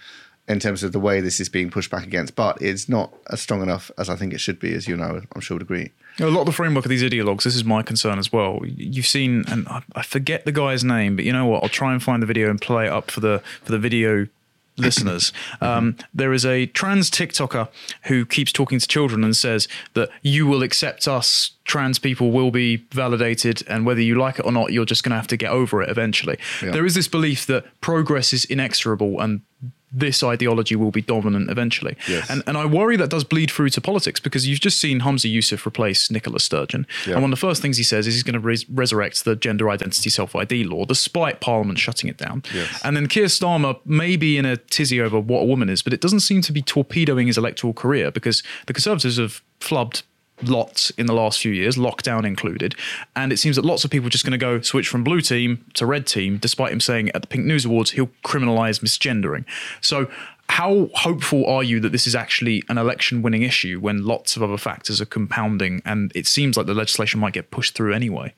in terms of the way this is being pushed back against, but it's not as strong enough as I think it should be, as you know, I'm sure would agree. A lot of the framework of these ideologues, this is my concern as well. You've seen, and I forget the guy's name, but you know what? I'll try and find the video and play it up for the video listeners. There is a trans TikToker who keeps talking to children and says that you will accept us, trans people will be validated, and whether you like it or not, you're just going to have to get over it eventually. Yeah. There is this belief that progress is inexorable and this ideology will be dominant eventually. Yes. And I worry that does bleed through to politics, because you've just seen Humza Yousaf replace Nicola Sturgeon. Yeah. And one of the first things he says is he's going to resurrect the gender identity self-ID law, despite Parliament shutting it down. Yes. And then Keir Starmer may be in a tizzy over what a woman is, but it doesn't seem to be torpedoing his electoral career, because the Conservatives have flubbed lots in the last few years, lockdown included, and it seems that lots of people are just going to go switch from blue team to red team, despite him saying at the Pink News Awards he'll criminalise misgendering. So how hopeful are you that this is actually an election-winning issue when lots of other factors are compounding, and it seems like the legislation might get pushed through anyway?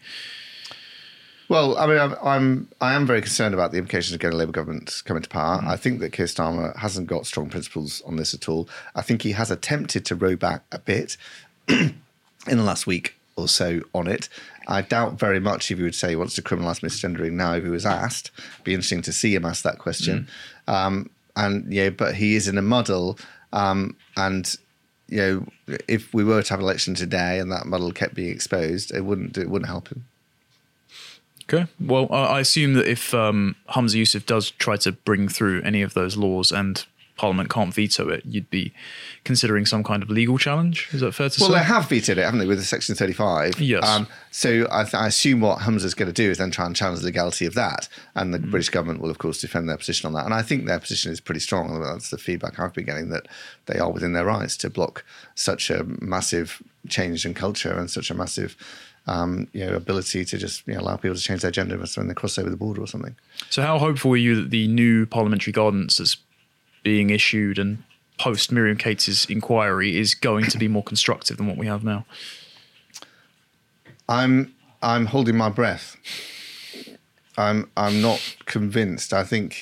Well, I mean, I am very concerned about the implications of getting a Labour government coming to power. I think that Keir Starmer hasn't got strong principles on this at all. I think he has attempted to row back a bit in the last week or so on it. I doubt very much if he would say he wants to criminalise misgendering now if he was asked. It'd be interesting to see him ask that question. But he is in a muddle. And if we were to have an election today and that muddle kept being exposed, it wouldn't help him. Okay. Well, I assume that if Humza Yousaf does try to bring through any of those laws and Parliament can't veto it, you'd be considering some kind of legal challenge. Is that fair to say? Well, they have vetoed it, haven't they, with the Section 35? Yes. So I assume what Humza's going to do is then try and challenge the legality of that. And the British government will, of course, defend their position on that. And I think their position is pretty strong. That's the feedback I've been getting, that they are within their rights to block such a massive change in culture and such a massive ability to just allow people to change their gender when they cross over the border or something. So how hopeful are you that the new parliamentary guidance that's being issued and post Miriam Cates' inquiry is going to be more constructive than what we have now? I'm holding my breath. I'm not convinced. I think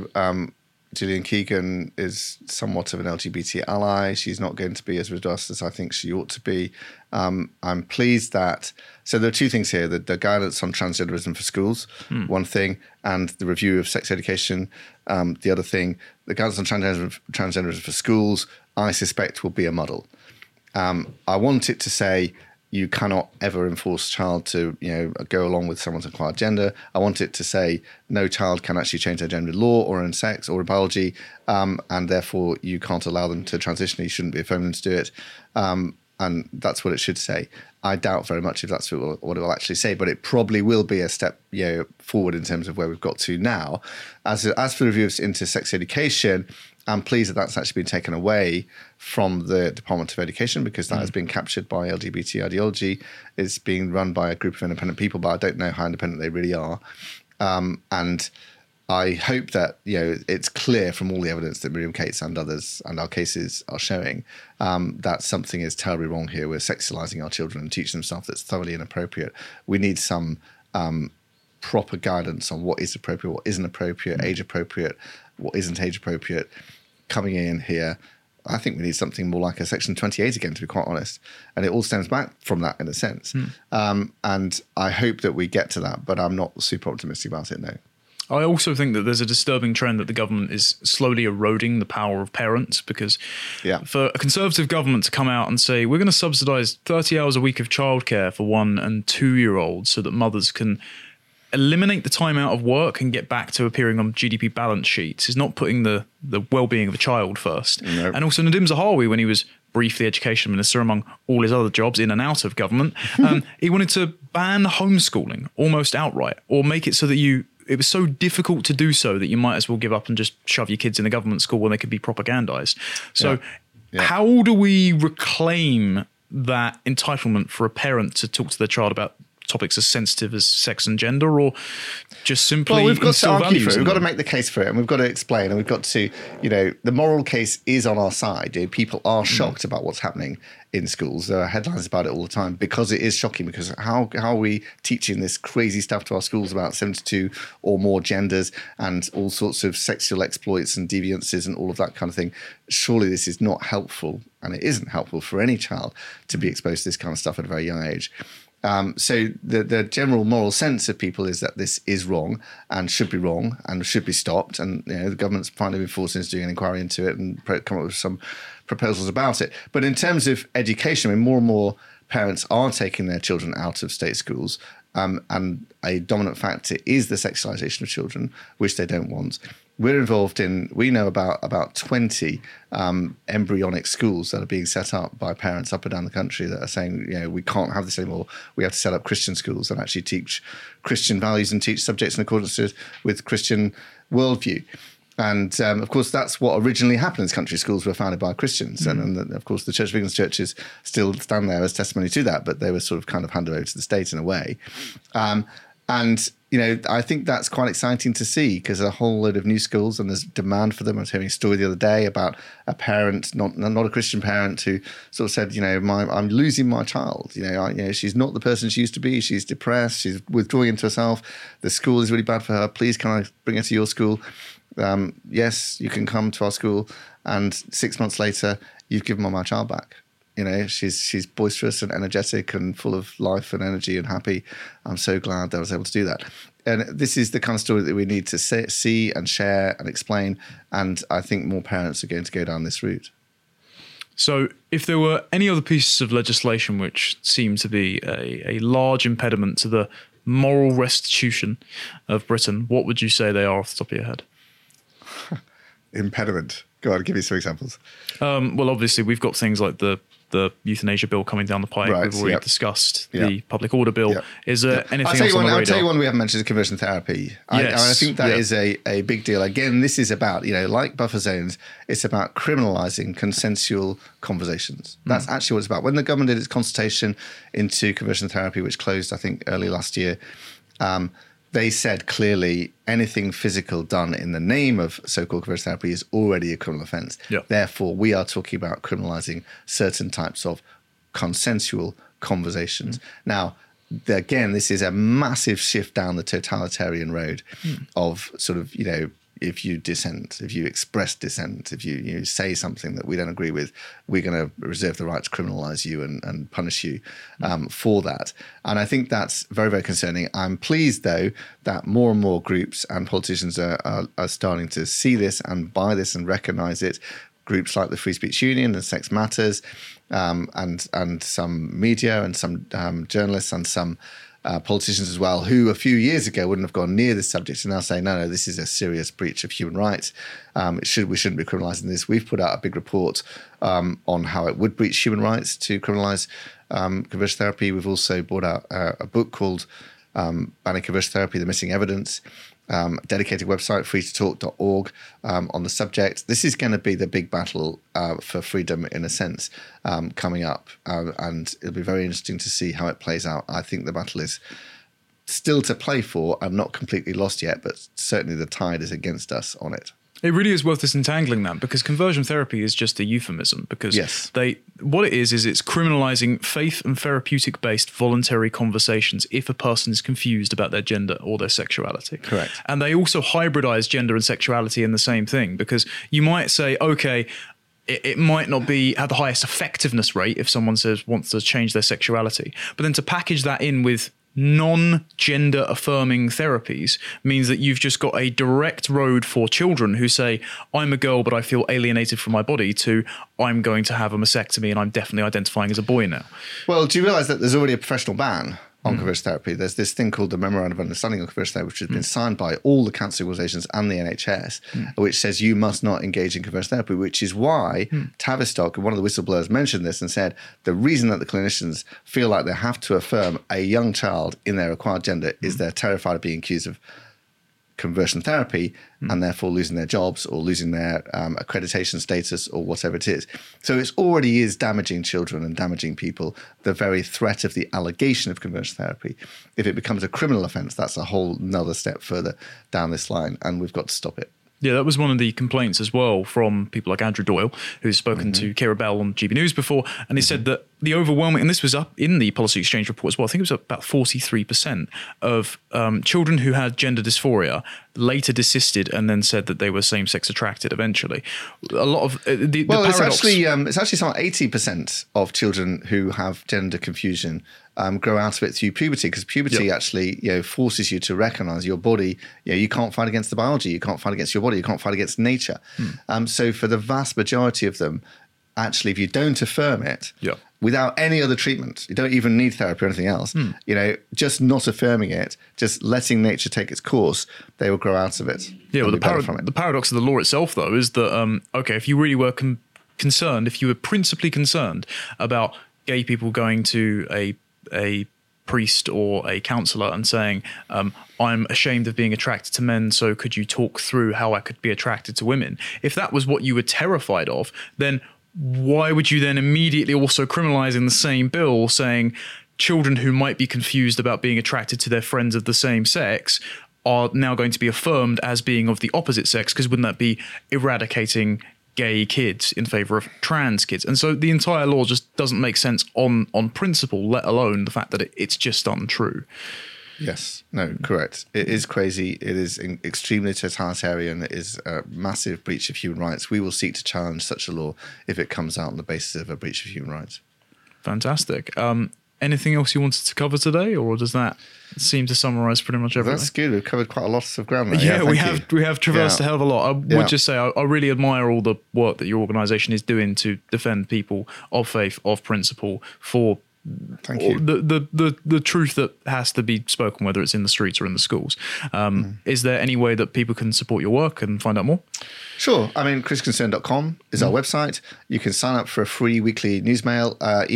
Gillian Keegan is somewhat of an LGBT ally. She's not going to be as robust as I think she ought to be. I'm pleased that... So there are two things here. The guidance on transgenderism for schools, one thing, and the review of sex education, the other thing. The guidance on transgenderism for schools, I suspect, will be a muddle. I want it to say you cannot ever enforce a child to go along with someone's acquired gender. I want it to say no child can actually change their gender in law or in sex or in biology, and therefore you can't allow them to transition. You shouldn't be affirming them to do it. And that's what it should say. I doubt very much if that's what it will actually say, but it probably will be a step forward in terms of where we've got to now. As for the reviews into sex education, I'm pleased that that's actually been taken away from the Department of Education, because that has been captured by LGBT ideology. It's being run by a group of independent people, but I don't know how independent they really are. And I hope that it's clear from all the evidence that Miriam Cates and others and our cases are showing that something is terribly wrong here. We're sexualising our children and teaching them stuff that's thoroughly inappropriate. We need some proper guidance on what is appropriate, what isn't appropriate, age appropriate, what isn't age appropriate coming in here. I think we need something more like a Section 28 again, to be quite honest. And it all stems back from that in a sense. And I hope that we get to that, but I'm not super optimistic about it, no. I also think that there's a disturbing trend that the government is slowly eroding the power of parents, because for a Conservative government to come out and say, we're going to subsidise 30 hours a week of childcare for 1- and 2-year-olds so that mothers can eliminate the time out of work and get back to appearing on GDP balance sheets, is not putting the well-being of a child first. Nope. And also Nadhim Zahawi, when he was briefly education minister, among all his other jobs in and out of government, he wanted to ban homeschooling almost outright, or make it so that it was so difficult to do so that you might as well give up and just shove your kids in a government school where they could be propagandized. So how do we reclaim that entitlement for a parent to talk to their child about topics as sensitive as sex and gender, or just simply Well, we've got to instill argue values for it. in We've got to them? make the case for it, and we've got to explain, and we've got to, the moral case is on our side. People are shocked about what's happening in schools. There are headlines about it all the time because it is shocking. Because how are we teaching this crazy stuff to our schools about 72 or more genders and all sorts of sexual exploits and deviances and all of that kind of thing? Surely this is not helpful, and it isn't helpful for any child to be exposed to this kind of stuff at a very young age. So the general moral sense of people is that this is wrong and should be wrong and should be stopped. And the government's finally been forced into doing an inquiry into it and come up with some proposals about it. But in terms of education, I mean, more and more parents are taking their children out of state schools. And a dominant factor is the sexualization of children, which they don't want. We're involved in, we know about 20 embryonic schools that are being set up by parents up and down the country that are saying, we can't have this anymore. We have to set up Christian schools and actually teach Christian values and teach subjects in accordance with Christian worldview. And of course, that's what originally happened in this country. Schools were founded by Christians. And of course, the Church of England's churches still stand there as testimony to that, but they were sort of kind of handed over to the state in a way. I think that's quite exciting to see because a whole load of new schools and there's demand for them. I was hearing a story the other day about a parent, not a Christian parent, who sort of said, I'm losing my child. She's not the person she used to be. She's depressed. She's withdrawing into herself. The school is really bad for her. Please, can I bring her to your school? Yes, you can come to our school. And 6 months later, you've given my child back. She's boisterous and energetic and full of life and energy and happy. I'm so glad that I was able to do that. And this is the kind of story that we need to see and share and explain. And I think more parents are going to go down this route. So if there were any other pieces of legislation which seem to be a large impediment to the moral restitution of Britain, what would you say they are off the top of your head? Impediment. Go on, give me some examples. Well, obviously, we've got things like the euthanasia bill coming down the pipe. Right, We've already discussed the public order bill. Yep. Is there anything I'll else on the radar? I'll tell you one we haven't mentioned is conversion therapy. I think that is a big deal. Again, this is about, like buffer zones, it's about criminalising consensual conversations. That's actually what it's about. When the government did its consultation into conversion therapy, which closed, I think, early last year, they said clearly anything physical done in the name of so-called conversion therapy is already a criminal offence. Yeah. Therefore, we are talking about criminalising certain types of consensual conversations. Now, again, this is a massive shift down the totalitarian road of sort of, if you dissent, if you express dissent, if you say something that we don't agree with, we're going to reserve the right to criminalise you and punish you for that. And I think that's very, very concerning. I'm pleased, though, that more and more groups and politicians are starting to see this and buy this and recognise it. Groups like the Free Speech Union and Sex Matters and some media and some journalists and some politicians as well, who a few years ago wouldn't have gone near this subject, and now saying, no, this is a serious breach of human rights. We shouldn't be criminalising this. We've put out a big report on how it would breach human rights to criminalise conversion therapy. We've also brought out a book called Banning Conversion Therapy, The Missing Evidence, dedicated website, freetotalk.org, on the subject. This is going to be the big battle for freedom, in a sense, coming up. And it'll be very interesting to see how it plays out. I think the battle is still to play for and not completely lost yet, but certainly the tide is against us on it. It really is worth disentangling that, because conversion therapy is just a euphemism, because what it is it's criminalising faith and therapeutic-based voluntary conversations if a person is confused about their gender or their sexuality. Correct. And they also hybridise gender and sexuality in the same thing, because you might say, okay, it might not have the highest effectiveness rate if someone wants to change their sexuality, but then to package that in with non-gender affirming therapies means that you've just got a direct road for children who say, I'm a girl but I feel alienated from my body, to I'm going to have a mastectomy and I'm definitely identifying as a boy now. Well, do you realise that there's already a professional ban on conversion therapy? There's this thing called the Memorandum of Understanding on Conversion Therapy, which has been signed by all the cancer organisations and the NHS, which says you must not engage in conversion therapy, which is why Tavistock, one of the whistleblowers, mentioned this and said the reason that the clinicians feel like they have to affirm a young child in their acquired gender is they're terrified of being accused of conversion therapy and therefore losing their jobs or losing their accreditation status or whatever it is. So it already is damaging children and damaging people, the very threat of the allegation of conversion therapy. If it becomes a criminal offence, that's a whole nother step further down this line, and we've got to stop it. Yeah, that was one of the complaints as well from people like Andrew Doyle, who's spoken to Keira Bell on GB News before, and he said that the overwhelming, and this was up in the Policy Exchange report as well, I think it was about 43% of children who had gender dysphoria later desisted and then said that they were same-sex attracted eventually. A lot of the paradox... it's actually something 80% of children who have gender confusion grow out of it through puberty, because puberty actually forces you to recognise your body. You can't fight against the biology, you can't fight against your body, you can't fight against nature. So for the vast majority of them, actually, if you don't affirm it, without any other treatment, you don't even need therapy or anything else, just not affirming it, just letting nature take its course, they will grow out of it. Yeah, well, the paradox of the law itself, though, is that, if you really were concerned, if you were principally concerned about gay people going to a priest or a counsellor and saying, I'm ashamed of being attracted to men, so could you talk through how I could be attracted to women? If that was what you were terrified of, then why would you then immediately also criminalise in the same bill saying children who might be confused about being attracted to their friends of the same sex are now going to be affirmed as being of the opposite sex? Because wouldn't that be eradicating gay kids in favour of trans kids? And so the entire law just doesn't make sense on principle, let alone the fact that it's just untrue. Yes, no, correct. It is crazy. It is extremely totalitarian. It is a massive breach of human rights. We will seek to challenge such a law if it comes out on the basis of a breach of human rights. Fantastic. Anything else you wanted to cover today, or does that seem to summarise pretty much everything? That's good. We've covered quite a lot of ground there. Yeah, we have traversed a hell of a lot. I would just say I really admire all the work that your organisation is doing to defend people of faith, of principle, for the truth that has to be spoken, whether it's in the streets or in the schools. Is there any way that people can support your work and find out more? Sure. I mean, chrisconcern.com is our website. You can sign up for a free weekly email,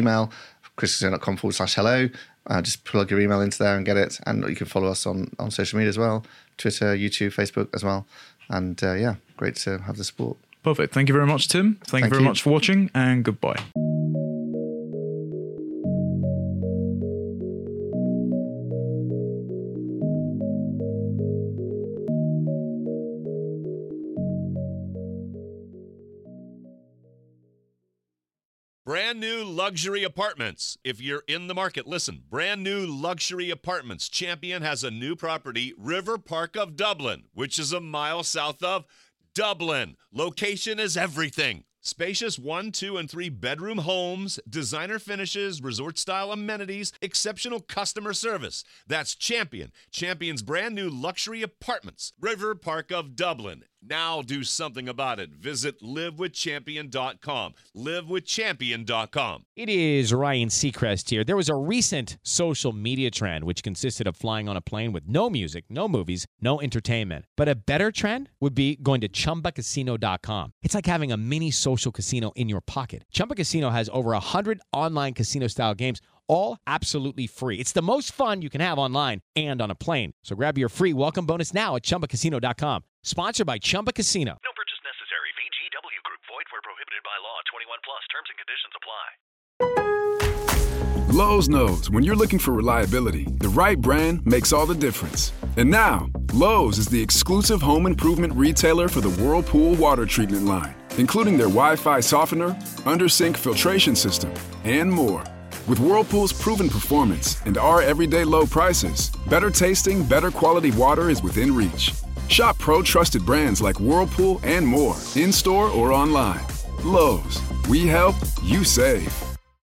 chrisconcern.com/hello. Just plug your email into there and get it. And you can follow us on social media as well, Twitter, YouTube, Facebook as well. And great to have the support. Perfect. Thank you very much, Tim. Thank you very much for watching, and goodbye. Brand new luxury apartments. If you're in the market, listen. Brand new luxury apartments. Champion has a new property, River Park of Dublin, which is a mile south of Dublin. Location is everything. Spacious 1, 2, and 3 bedroom homes, designer finishes, resort-style amenities, exceptional customer service. That's Champion. Champion's brand new luxury apartments, River Park of Dublin. Now do something about it. Visit livewithchampion.com. Livewithchampion.com. It is Ryan Seacrest here. There was a recent social media trend which consisted of flying on a plane with no music, no movies, no entertainment. But a better trend would be going to ChumbaCasino.com. It's like having a mini social casino in your pocket. Chumba Casino has over 100 online casino-style games, all absolutely free. It's the most fun you can have online and on a plane. So grab your free welcome bonus now at ChumbaCasino.com. Sponsored by Chumba Casino. No purchase necessary. VGW Group. Void where prohibited by law. 21 plus. Terms and conditions apply. Lowe's knows when you're looking for reliability, the right brand makes all the difference. And now, Lowe's is the exclusive home improvement retailer for the Whirlpool water treatment line, including their Wi-Fi softener, under-sink filtration system, and more. With Whirlpool's proven performance and our everyday low prices, better tasting, better quality water is within reach. Shop pro-trusted brands like Whirlpool and more, in-store or online. Lowe's, we help, you save.